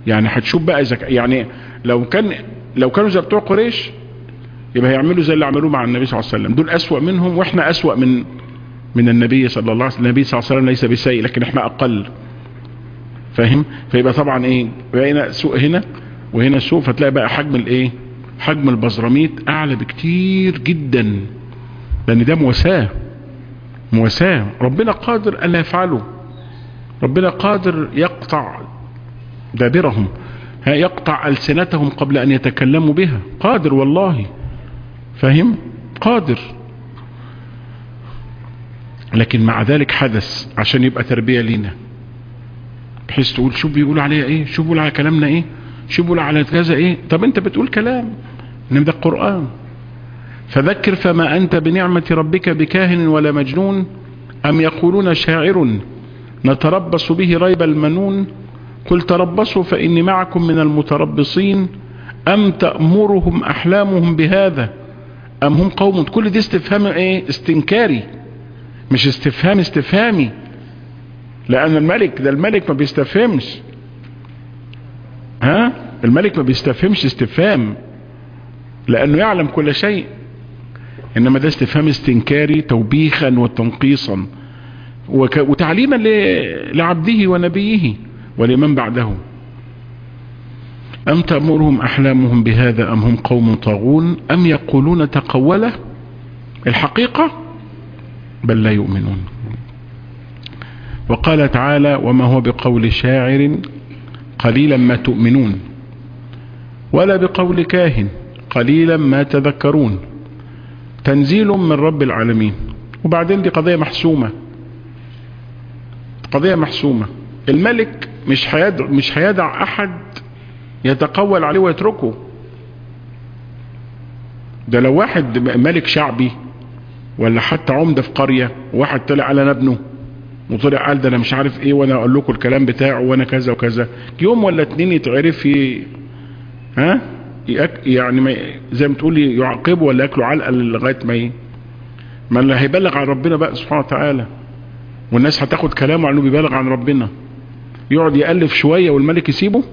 يعني هتشوف بقى يعني لو كانوا زي بتوع قريش يبقى هيعملوا زي اللي عملوه مع النبي صلى الله عليه وسلم. دول أسوأ منهم، واحنا أسوأ من النبي صلى الله عليه وسلم. النبي صلى الله عليه وسلم ليس بسيء، لكن احنا أقل. فاهم؟ فيبقى طبعا ايه، بقينا سوء هنا وهنا سوء، فتلاقي بقى حجم البزراميط اعلى بكتير جدا، لان ده مواساة. ربنا قادر ألا يفعله، ربنا قادر يقطع دابرهم، يقطع ألسنتهم قبل أن يتكلموا بها، قادر والله. فاهم؟ قادر. لكن مع ذلك حدث عشان يبقى تربية لينا، بحيث تقول شو بيقولوا عليها ايه، شو بيقولوا على كلامنا ايه، شو بيقولوا على كذا ايه. طب انت بتقول كلام، نبدأ القرآن. فذكر فما أنت بنعمة ربك بكاهن ولا مجنون أم يقولون شاعر نتربص به ريب المنون قل تربصوا فإني معكم من المتربصين أم تأمرهم أحلامهم بهذا أم هم قوم. كل دي استفهام ايه، استنكاري، مش استفهامي. لأن الملك ما بيستفهمش، الملك ما بيستفهمش استفهام، لأنه يعلم كل شيء. إنما ده استفهام استنكاري توبيخا وتنقيصا وتعليما لعبده ونبيه ولمن بعده. أم تأمرهم أحلامهم بهذا أم هم قوم طاغون أم يقولون تقوله الحقيقة بل لا يؤمنون. وقال تعالى وما هو بقول شاعر قليلا ما تؤمنون ولا بقول كاهن قليلا ما تذكرون تنزيل من رب العالمين. وبعدين دي قضية محسومة. الملك مش هيدع أحد يتقول عليه ويتركه. ده لو واحد ملك شعبي ولا حتى عمدة في قرية، واحد طلع على ابنه وطلع قال ده انا مش عارف ايه وانا اقول لكم الكلام بتاعه وانا كذا وكذا، يوم ولا اتنين يتعرف يعني زي ما تقولي يعاقبه ولا ياكلوا علقه لغايه ما اللي هيبلغ عن ربنا بقى سبحانه وتعالى، والناس هتاخد كلامه عنه بيبلغ عن ربنا، يقعد يألف شويه والملك يسيبه.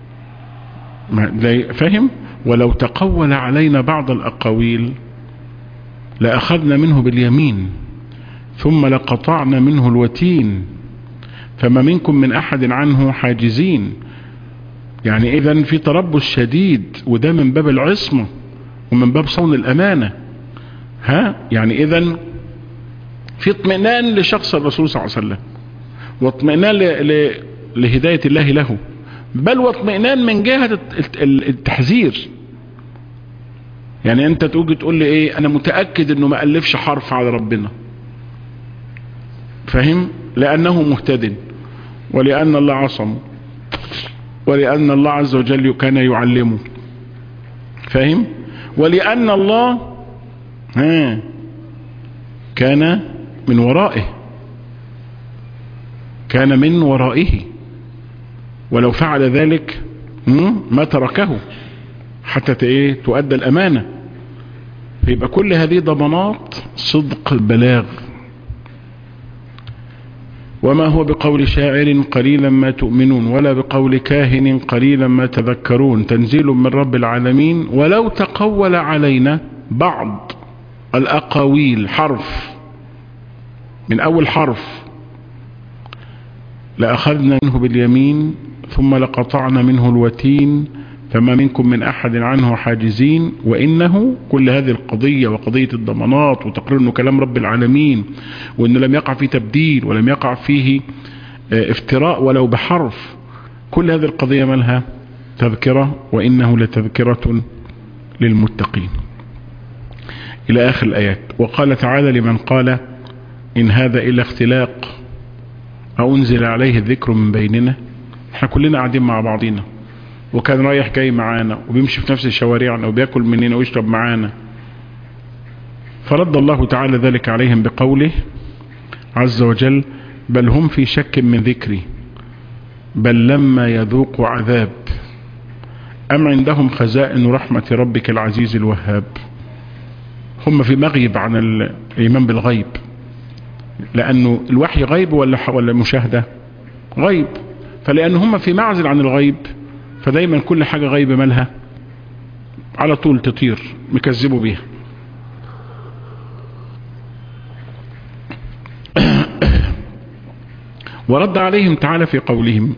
فاهم؟ ولو تقول علينا بعض الأقاويل لأخذنا منه باليمين ثم لقطعنا منه الوتين فما منكم من أحد عنه حاجزين. يعني إذن في تربص شديد، وده من باب العصمة ومن باب صون الأمانة. يعني إذن في اطمئنان لشخص الرسول صلى الله عليه وسلم، واطمئنان لهداية الله له، بل واطمئنان من جهة التحذير. يعني انت تقول لي ايه، انا متأكد انه ما ألفش حرف على ربنا. فاهم؟ لأنه مهتد، ولأن الله عصم، ولأن الله عز وجل كان يعلمه. فاهم؟ ولأن الله كان من ورائه، ولو فعل ذلك ما تركه حتى تؤدى الأمانة. فيبقى كل هذه ضمانات صدق البلاغ. وما هو بقول شاعر قليلا ما تؤمنون ولا بقول كاهن قليلا ما تذكرون تنزيل من رب العالمين ولو تقول علينا بعض الأقاويل، حرف من أول حرف، لأخذنا منه باليمين ثم لقطعنا منه الوتين فما منكم من أحد عنه حاجزين. وإنه كل هذه القضية وقضية الضمانات وتقرير أنه كلام رب العالمين، وأنه لم يقع فيه تبديل ولم يقع فيه افتراء ولو بحرف، كل هذه القضية مالها تذكرة، وإنه لتذكرة للمتقين إلى آخر الآيات. وقال تعالى لمن قال إن هذا إلا اختلاق أنزل عليه الذكر من بيننا. احنا كلنا قاعدين مع بعضينا، وكان رايح جاي معانا وبيمشي في نفس شوارعنا وبيأكل مننا ويشرب معانا. فرد الله تعالى ذلك عليهم بقوله عز وجل بل هم في شك من ذكري بل لما يذوقوا عذاب أم عندهم خزائن رحمة ربك العزيز الوهاب. هم في مغيب عن الإيمان بالغيب، لأنه الوحي غيب ولا مشاهدة؟ غيب. فلأن هم في معزل عن الغيب فدايما كل حاجة غيبة مالها على طول تطير مكذبوا بيها. ورد عليهم تعالى في قولهم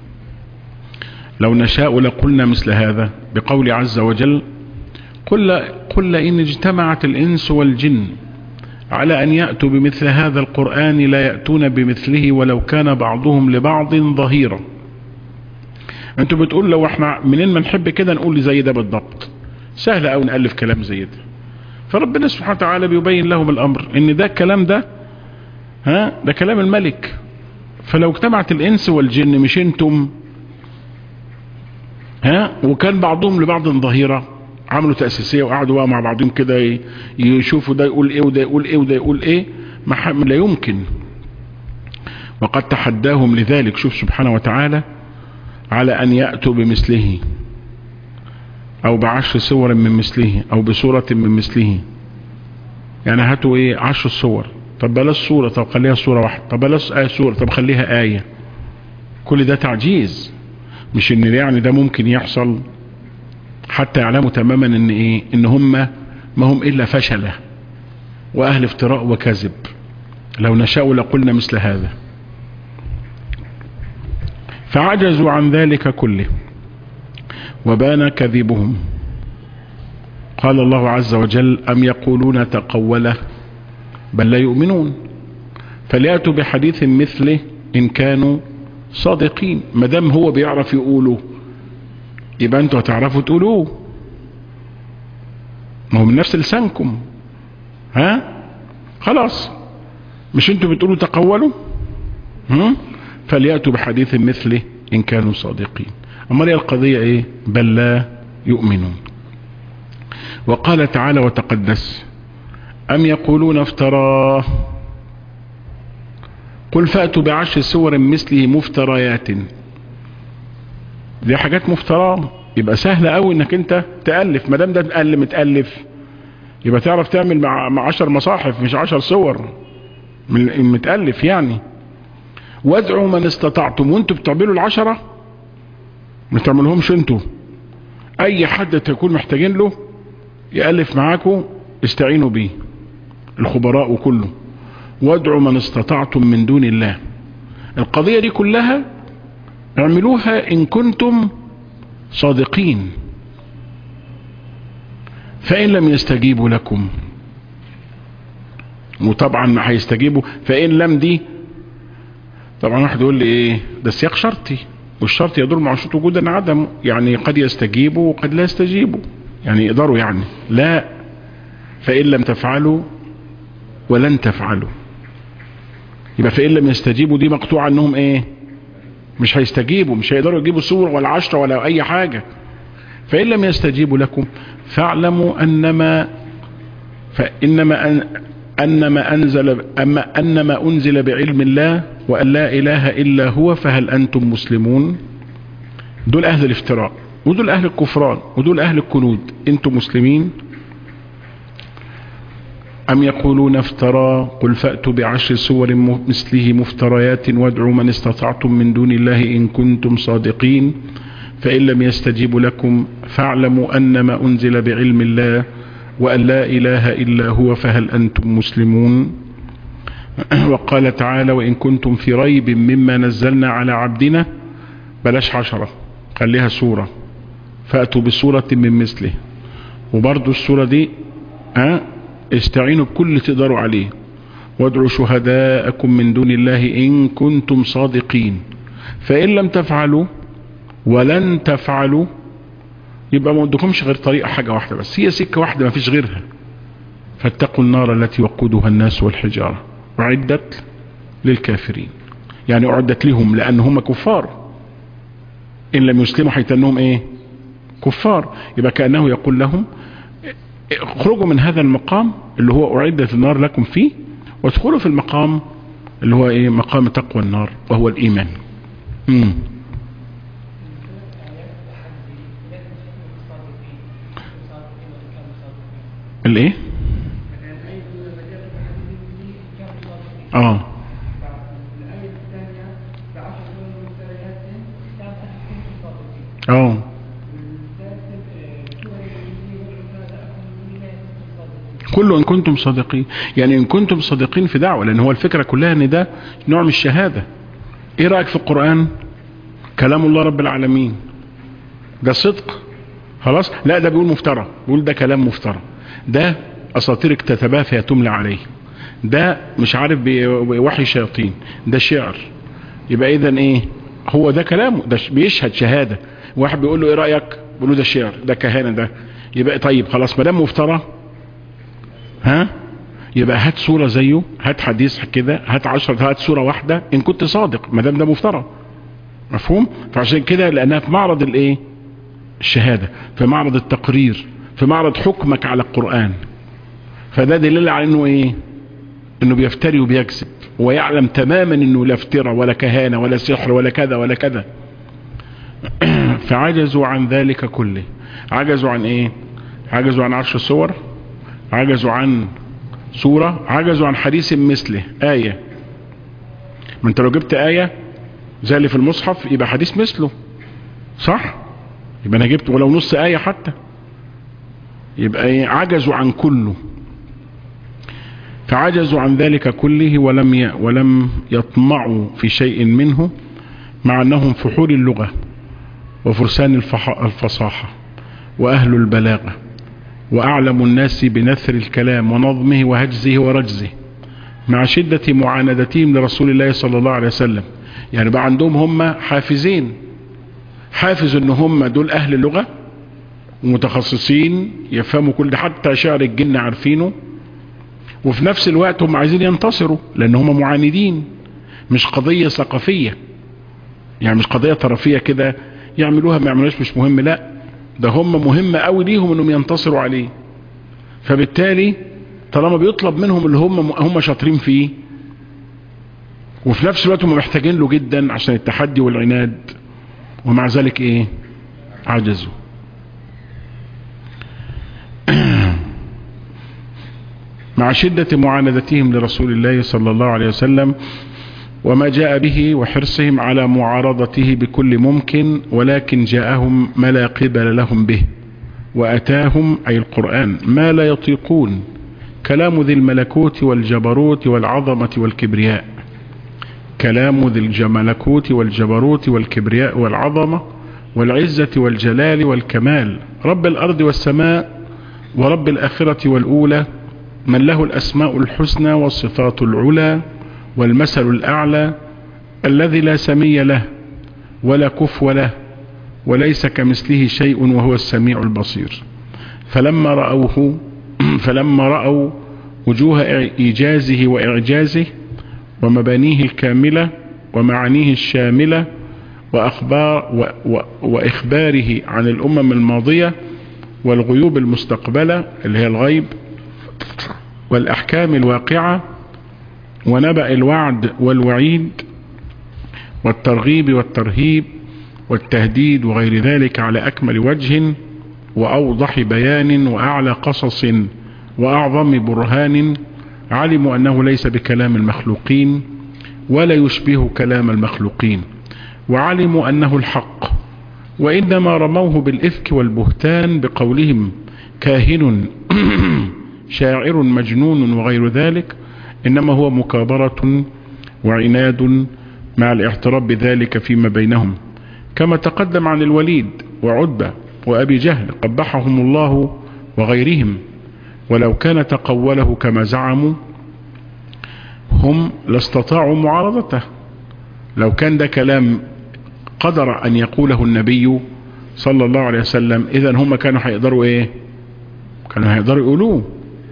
لو نشاء لقلنا مثل هذا بقول عز وجل قل إن اجتمعت الإنس والجن على أن يأتوا بمثل هذا القرآن لا يأتون بمثله ولو كان بعضهم لبعض ظهيرا. انتوا بتقول لو احنا منين ما نحب كده نقول زي ده بالضبط، سهل او نألف كلام زي ده. فربنا سبحانه وتعالى بيبين لهم الامر ان ده الكلام ده ده كلام الملك. فلو اجتمعت الانس والجن مش انتم وكان بعضهم لبعض ظهيرا، عملوا تأسيسية وقعدوا بقى مع بعضهم كده يشوفوا ده يقول ايه وده يقول ايه وده يقول ايه، لا يمكن. وقد تحداهم لذلك، شوف سبحانه وتعالى، على ان يأتوا بمثله او ب10 صور من مثله او بصورة من مثله. يعني هاتوا ايه 10 صور، طب بلاش صورة، طب خليها صورة واحدة، طب بلاش صورة، طب خليها آية. كل ده تعجيز، مش ان يعني ده ممكن يحصل، حتى يعلموا تماما ان ايه، ان هم ما هم الا فشلة واهل افتراء وكذب. لو نشاء لقلنا مثل هذا. فعجزوا عن ذلك كله وبان كذبهم. قال الله عز وجل أم يقولون تقوله بل لا يؤمنون فليأتوا بحديث مثله إن كانوا صادقين. مدام هو بيعرف يقوله يبقى انتوا هتعرفوا تقولوه، ما هو من نفس لسانكم. خلاص، مش انتوا بتقولوا تقولوا فليأتوا بحديث مثله إن كانوا صادقين. أمال هي القضية إيه؟ بل لا يؤمنون. وقال تعالى وتقدس أم يقولون افتراه قل فأتوا ب10 صور مثله مفتريات. دي حاجات مفتراه، يبقى سهل قوي انك انت تألف. ما دام ده متألف يبقى تعرف تعمل مع 10 مصاحف مش 10 صور من متألف يعني. وادعوا من استطعتم، وانتوا بتعملوا ال10 ما تعملهمش انتوا، اي حد تكون محتاجين له يألف معاكم استعينوا بيه الخبراء وكله. وادعوا من استطعتم من دون الله. القضية دي كلها اعملوها ان كنتم صادقين. فإن لم يستجيبوا لكم، وطبعا ما هيستجيبوا، فإن لم دي طبعا واحد يقول لي ايه ده سياق شرطي، والشرط يدور مع شروط وجودا عدم، يعني قد يستجيبوا وقد لا يستجيبوا، يعني يقدروا يعني. لا، فإن لم تفعلوا ولن تفعلوا. يبقى فإن لم يستجيبوا دي مقطوعة انهم ايه مش هيستجيبوا، مش هيقدروا يجيبوا صور ولا 10 ولا اي حاجة. فإن لم يستجيبوا لكم فاعلموا أنما أنزل بعلم الله وأن لا إله إلا هو فهل أنتم مسلمون. دول أهل الافتراء، ودول أهل الكفران، ودول أهل الكنود. أنتم مسلمين؟ أم يقولون افترى قل فأتوا ب10 صور مثله مفتريات وادعوا من استطعتم من دون الله إن كنتم صادقين. فإن لم يستجيبوا لكم فاعلموا أنما أنزل بعلم الله وأن لا إله إلا هو فهل أنتم مسلمون. وقال تعالى وإن كنتم في ريب مما نزلنا على عبدنا بلاش 10 خليها سورة، فأتوا بسورة من مثله. وبرضو السورة دي استعينوا بكل تقدروا عليه. وادعوا شهداءكم من دون الله إن كنتم صادقين. فإن لم تفعلوا ولن تفعلوا يبقى ما عندكمش غير طريقة حاجة واحدة بس، هي سكة واحدة ما فيش غيرها. فاتقوا النار التي وقودها الناس والحجارة أعدت للكافرين. يعني أعدت لهم لأن هم كفار، إن لم يسلموا حيث إيه كفار. يبقى كأنه يقول لهم اخرجوا من هذا المقام اللي هو أعدت النار لكم فيه، وادخلوا في المقام اللي هو إيه مقام تقوى النار وهو الإيمان. الايه كله إن كنتم صادقين، يعني إن كنتم صادقين في دعوة، لأن هو الفكرة كلها إن ده نوع من الشهادة. إيه رأيك في القرآن؟ كلام الله رب العالمين، ده صدق؟ خلاص؟ لا، ده بيقول مفترى، بيقول ده كلام مفترى، ده أساطير اكتتبها فيتملى عليه، ده مش عارف بوحي شياطين، ده شعر. يبقى إذن إيه؟ هو ده كلامه، ده بيشهد شهادة. واحد بيقول له إيه رأيك؟ بيقول له ده شعر، ده كهانة ده. يبقى طيب خلاص، ما دام مفترى، يبقى هات صورة زيه، هات حديث كده، هات 10، هات صورة واحدة إن كنت صادق، ما دام ده مفترى. مفهوم؟ فعشان كده لأنها في معرض الإيه؟ الشهادة، في معرض التقرير، في معرض حكمك على القرآن. فده دليل على إنه إيه؟ إنه بيفتري وبيكذب، ويعلم تماما إنه لا افترى ولا كهانة ولا سحر ولا كذا ولا كذا. فعجزوا عن ذلك كله. عجزوا عن إيه؟ عجزوا عن 10 صور، عجزوا عن سورة، عجزوا عن حديث مثله، آية. ما انت لو جبت آية زي اللي في المصحف يبقى حديث مثله، صح؟ يبقى انا جبت ولو نص آية حتى، يبقى ايه؟ عجزوا عن كله. فعجزوا عن ذلك كله ولم يطمعوا في شيء منه، مع انهم فحول اللغة وفرسان الفصاحة واهل البلاغة وأعلم الناس بنثر الكلام ونظمه وهجزه ورجزه، مع شدة معاندتهم لرسول الله صلى الله عليه وسلم. يعني بقى عندهم هم حافزين، حافز ان هم دول أهل اللغة ومتخصصين يفهموا كل ده، حتى شعر الجن عارفينه، وفي نفس الوقت هم عايزين ينتصروا لأن هم معاندين. مش قضية ثقافية، يعني مش قضية طرفية كده يعملوها ما يعملوش مش مهم، لا، ده هم مهم قوي ليهم انهم ينتصروا عليه. فبالتالي طالما بيطلب منهم اللي هم شاطرين فيه، وفي نفس الوقت هم محتاجين له جدا عشان التحدي والعناد، ومع ذلك ايه؟ عجزوا. مع شدة معاندتهم لرسول الله صلى الله عليه وسلم وما جاء به وحرصهم على معارضته بكل ممكن، ولكن جاءهم ما لا قبل لهم به، وأتاهم أي القرآن ما لا يطيقون، كلام ذي الملكوت والجبروت والعظمة والكبرياء. كلام ذي الملكوت والجبروت والكبرياء والعظمة والعزة والجلال والكمال، رب الأرض والسماء ورب الآخرة والأولى، من له الأسماء الحسنى والصفات العلى والمثل الأعلى، الذي لا سمي له ولا كفو له وليس كمثله شيء وهو السميع البصير. فلما رأوا وجوه إيجازه وإعجازه ومبانيه الكاملة ومعانيه الشاملة وإخباره عن الأمم الماضية والغيوب المستقبلة اللي هي الغيب، والأحكام الواقعة ونبأ الوعد والوعيد والترغيب والترهيب والتهديد وغير ذلك على أكمل وجه وأوضح بيان وأعلى قصص وأعظم برهان، علموا أنه ليس بكلام المخلوقين ولا يشبه كلام المخلوقين، وعلموا أنه الحق، وإنما رموه بالإفك والبهتان بقولهم كاهن شاعر مجنون وغير ذلك، إنما هو مكابرة وعناد مع الاعتراف بذلك فيما بينهم، كما تقدم عن الوليد وعتبة وأبي جهل قبحهم الله وغيرهم. ولو كان تقوله كما زعموا هم لاستطاعوا معارضته. لو كان ده كلام قدر أن يقوله النبي صلى الله عليه وسلم، إذن هم كانوا هيقدروا إيه؟ كانوا هيقدروا يقولوه.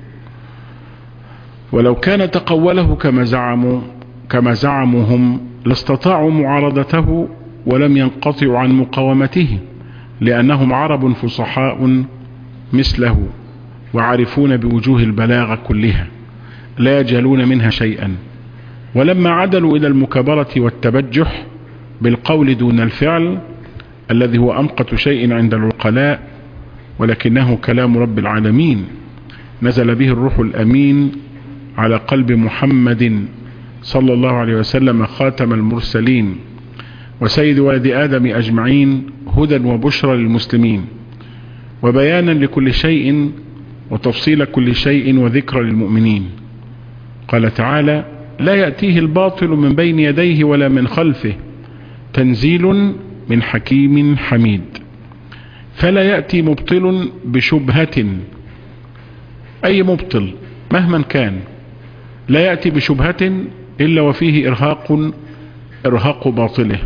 ولو كان تقوله كما زعموا هم لاستطاعوا معارضته ولم ينقطعوا عن مقاومته، لأنهم عرب فصحاء مثله وعارفون بوجوه البلاغة كلها لا يجهلون منها شيئا. ولما عدلوا إلى المكابرة والتبجح بالقول دون الفعل الذي هو أمقت شيء عند العقلاء، ولكنه كلام رب العالمين نزل به الروح الأمين على قلب محمد صلى الله عليه وسلم خاتم المرسلين وسيد ولد آدم أجمعين، هدى وبشرى للمسلمين وبيانا لكل شيء وتفصيل كل شيء وذكرى للمؤمنين. قال تعالى: لا يأتيه الباطل من بين يديه ولا من خلفه تنزيل من حكيم حميد. فلا يأتي مبطل بشبهة، أي مبطل مهما كان لا يأتي بشبهة إلا وفيه إرهاق باطله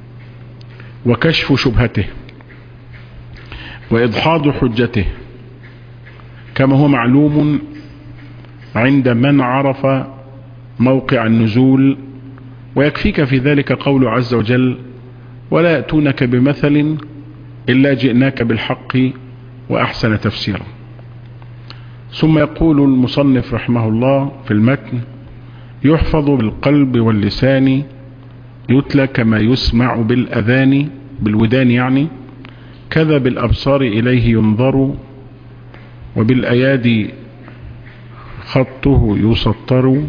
وكشف شبهته وإدحاض حجته، كما هو معلوم عند من عرف موقع النزول. ويكفيك في ذلك قول عز وجل: ولا يأتونك بمثل إلا جئناك بالحق وأحسن تفسيرا. ثم يقول المصنف رحمه الله في المتن: يحفظ بالقلب واللسان، يتلى كما يسمع بالأذان، بالودان يعني، كذا بالأبصار إليه ينظر، وبالأيادي خطه يسطر.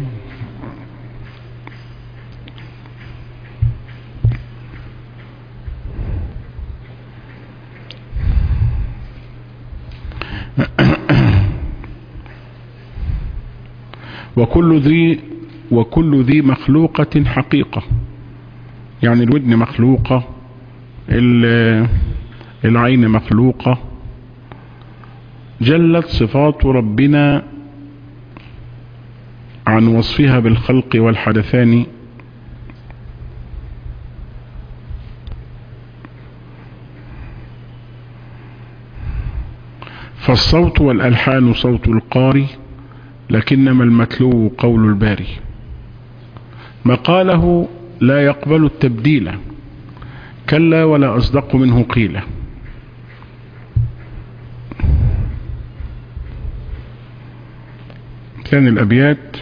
وكل ذي مخلوقة حقيقة، يعني الودن مخلوقة، العين مخلوقة. جلت صفات ربنا عن وصفها بالخلق والحدثان، فالصوت والألحان صوت القاري، لكنما المتلو قول الباري. ما قاله لا يقبل التبديل، كلا ولا أصدق منه قيل. كان الأبيات: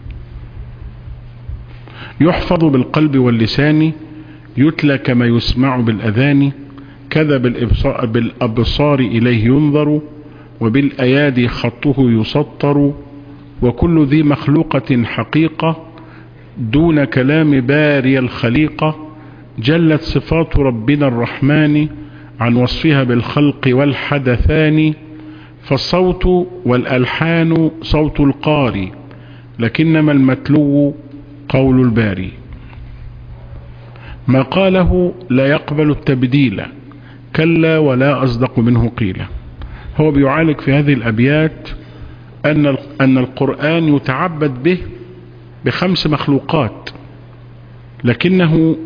يحفظ بالقلب واللسان، يتلى كما يسمع بالأذان، كذا بالأبصار إليه ينظر، وبالأيادي خطه يسطر. وكل ذي مخلوقة حقيقة، دون كلام باري الخليقة. جلت صفات ربنا الرحمن عن وصفها بالخلق والحدثان، فالصوت والألحان صوت القاري، لكنما المتلو قول الباري. ما قاله لا يقبل التبديل، كلا ولا أصدق منه قيل. هو بيعالج في هذه الأبيات أن القرآن يتعبد به ب5 مخلوقات، لكنه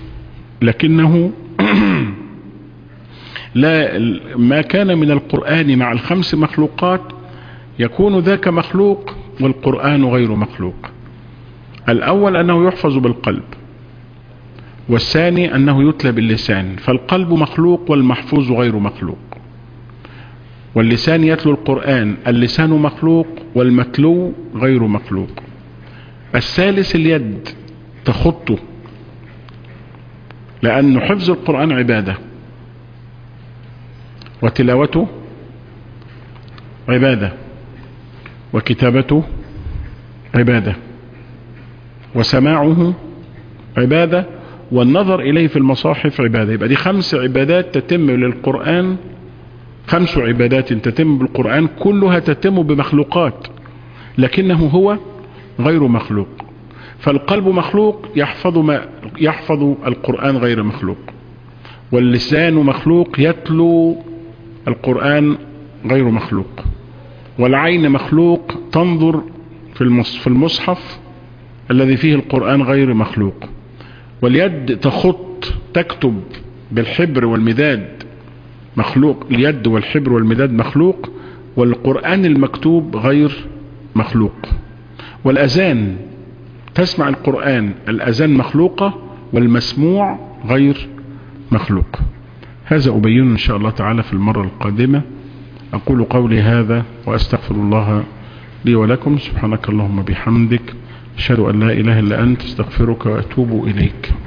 لا، ما كان من القرآن مع ال5 مخلوقات يكون ذاك مخلوق والقرآن غير مخلوق. الأول أنه يحفظ بالقلب، والثاني أنه يتلى باللسان، فالقلب مخلوق والمحفوظ غير مخلوق، واللسان يتلو القرآن، اللسان مخلوق والمتلو غير مخلوق. الثالث اليد تخطه، لأن حفظ القرآن عبادة، وتلاوته عبادة، وكتابته عبادة، وسماعه عبادة، والنظر إليه في المصاحف عبادة. يبقى دي 5 عبادات تتم للقرآن، 5 عبادات تتم بالقرآن، كلها تتم بمخلوقات، لكنه هو غير مخلوق. فالقلب مخلوق يحفظ القرآن غير مخلوق، واللسان مخلوق يتلو القرآن غير مخلوق، والعين مخلوق تنظر في المصحف الذي فيه القرآن غير مخلوق، واليد تكتب بالحبر والمداد مخلوق، اليد والحبر والمداد مخلوق، والقرآن المكتوب غير مخلوق. والأذان تسمع القرآن، الأذان مخلوقة، والمسموع غير مخلوق. هذا أبين إن شاء الله تعالى في المرة القادمة. أقول قولي هذا وأستغفر الله لي ولكم. سبحانك اللهم بحمدك، أشهد أن لا إله إلا أنت، استغفرك وأتوب إليك.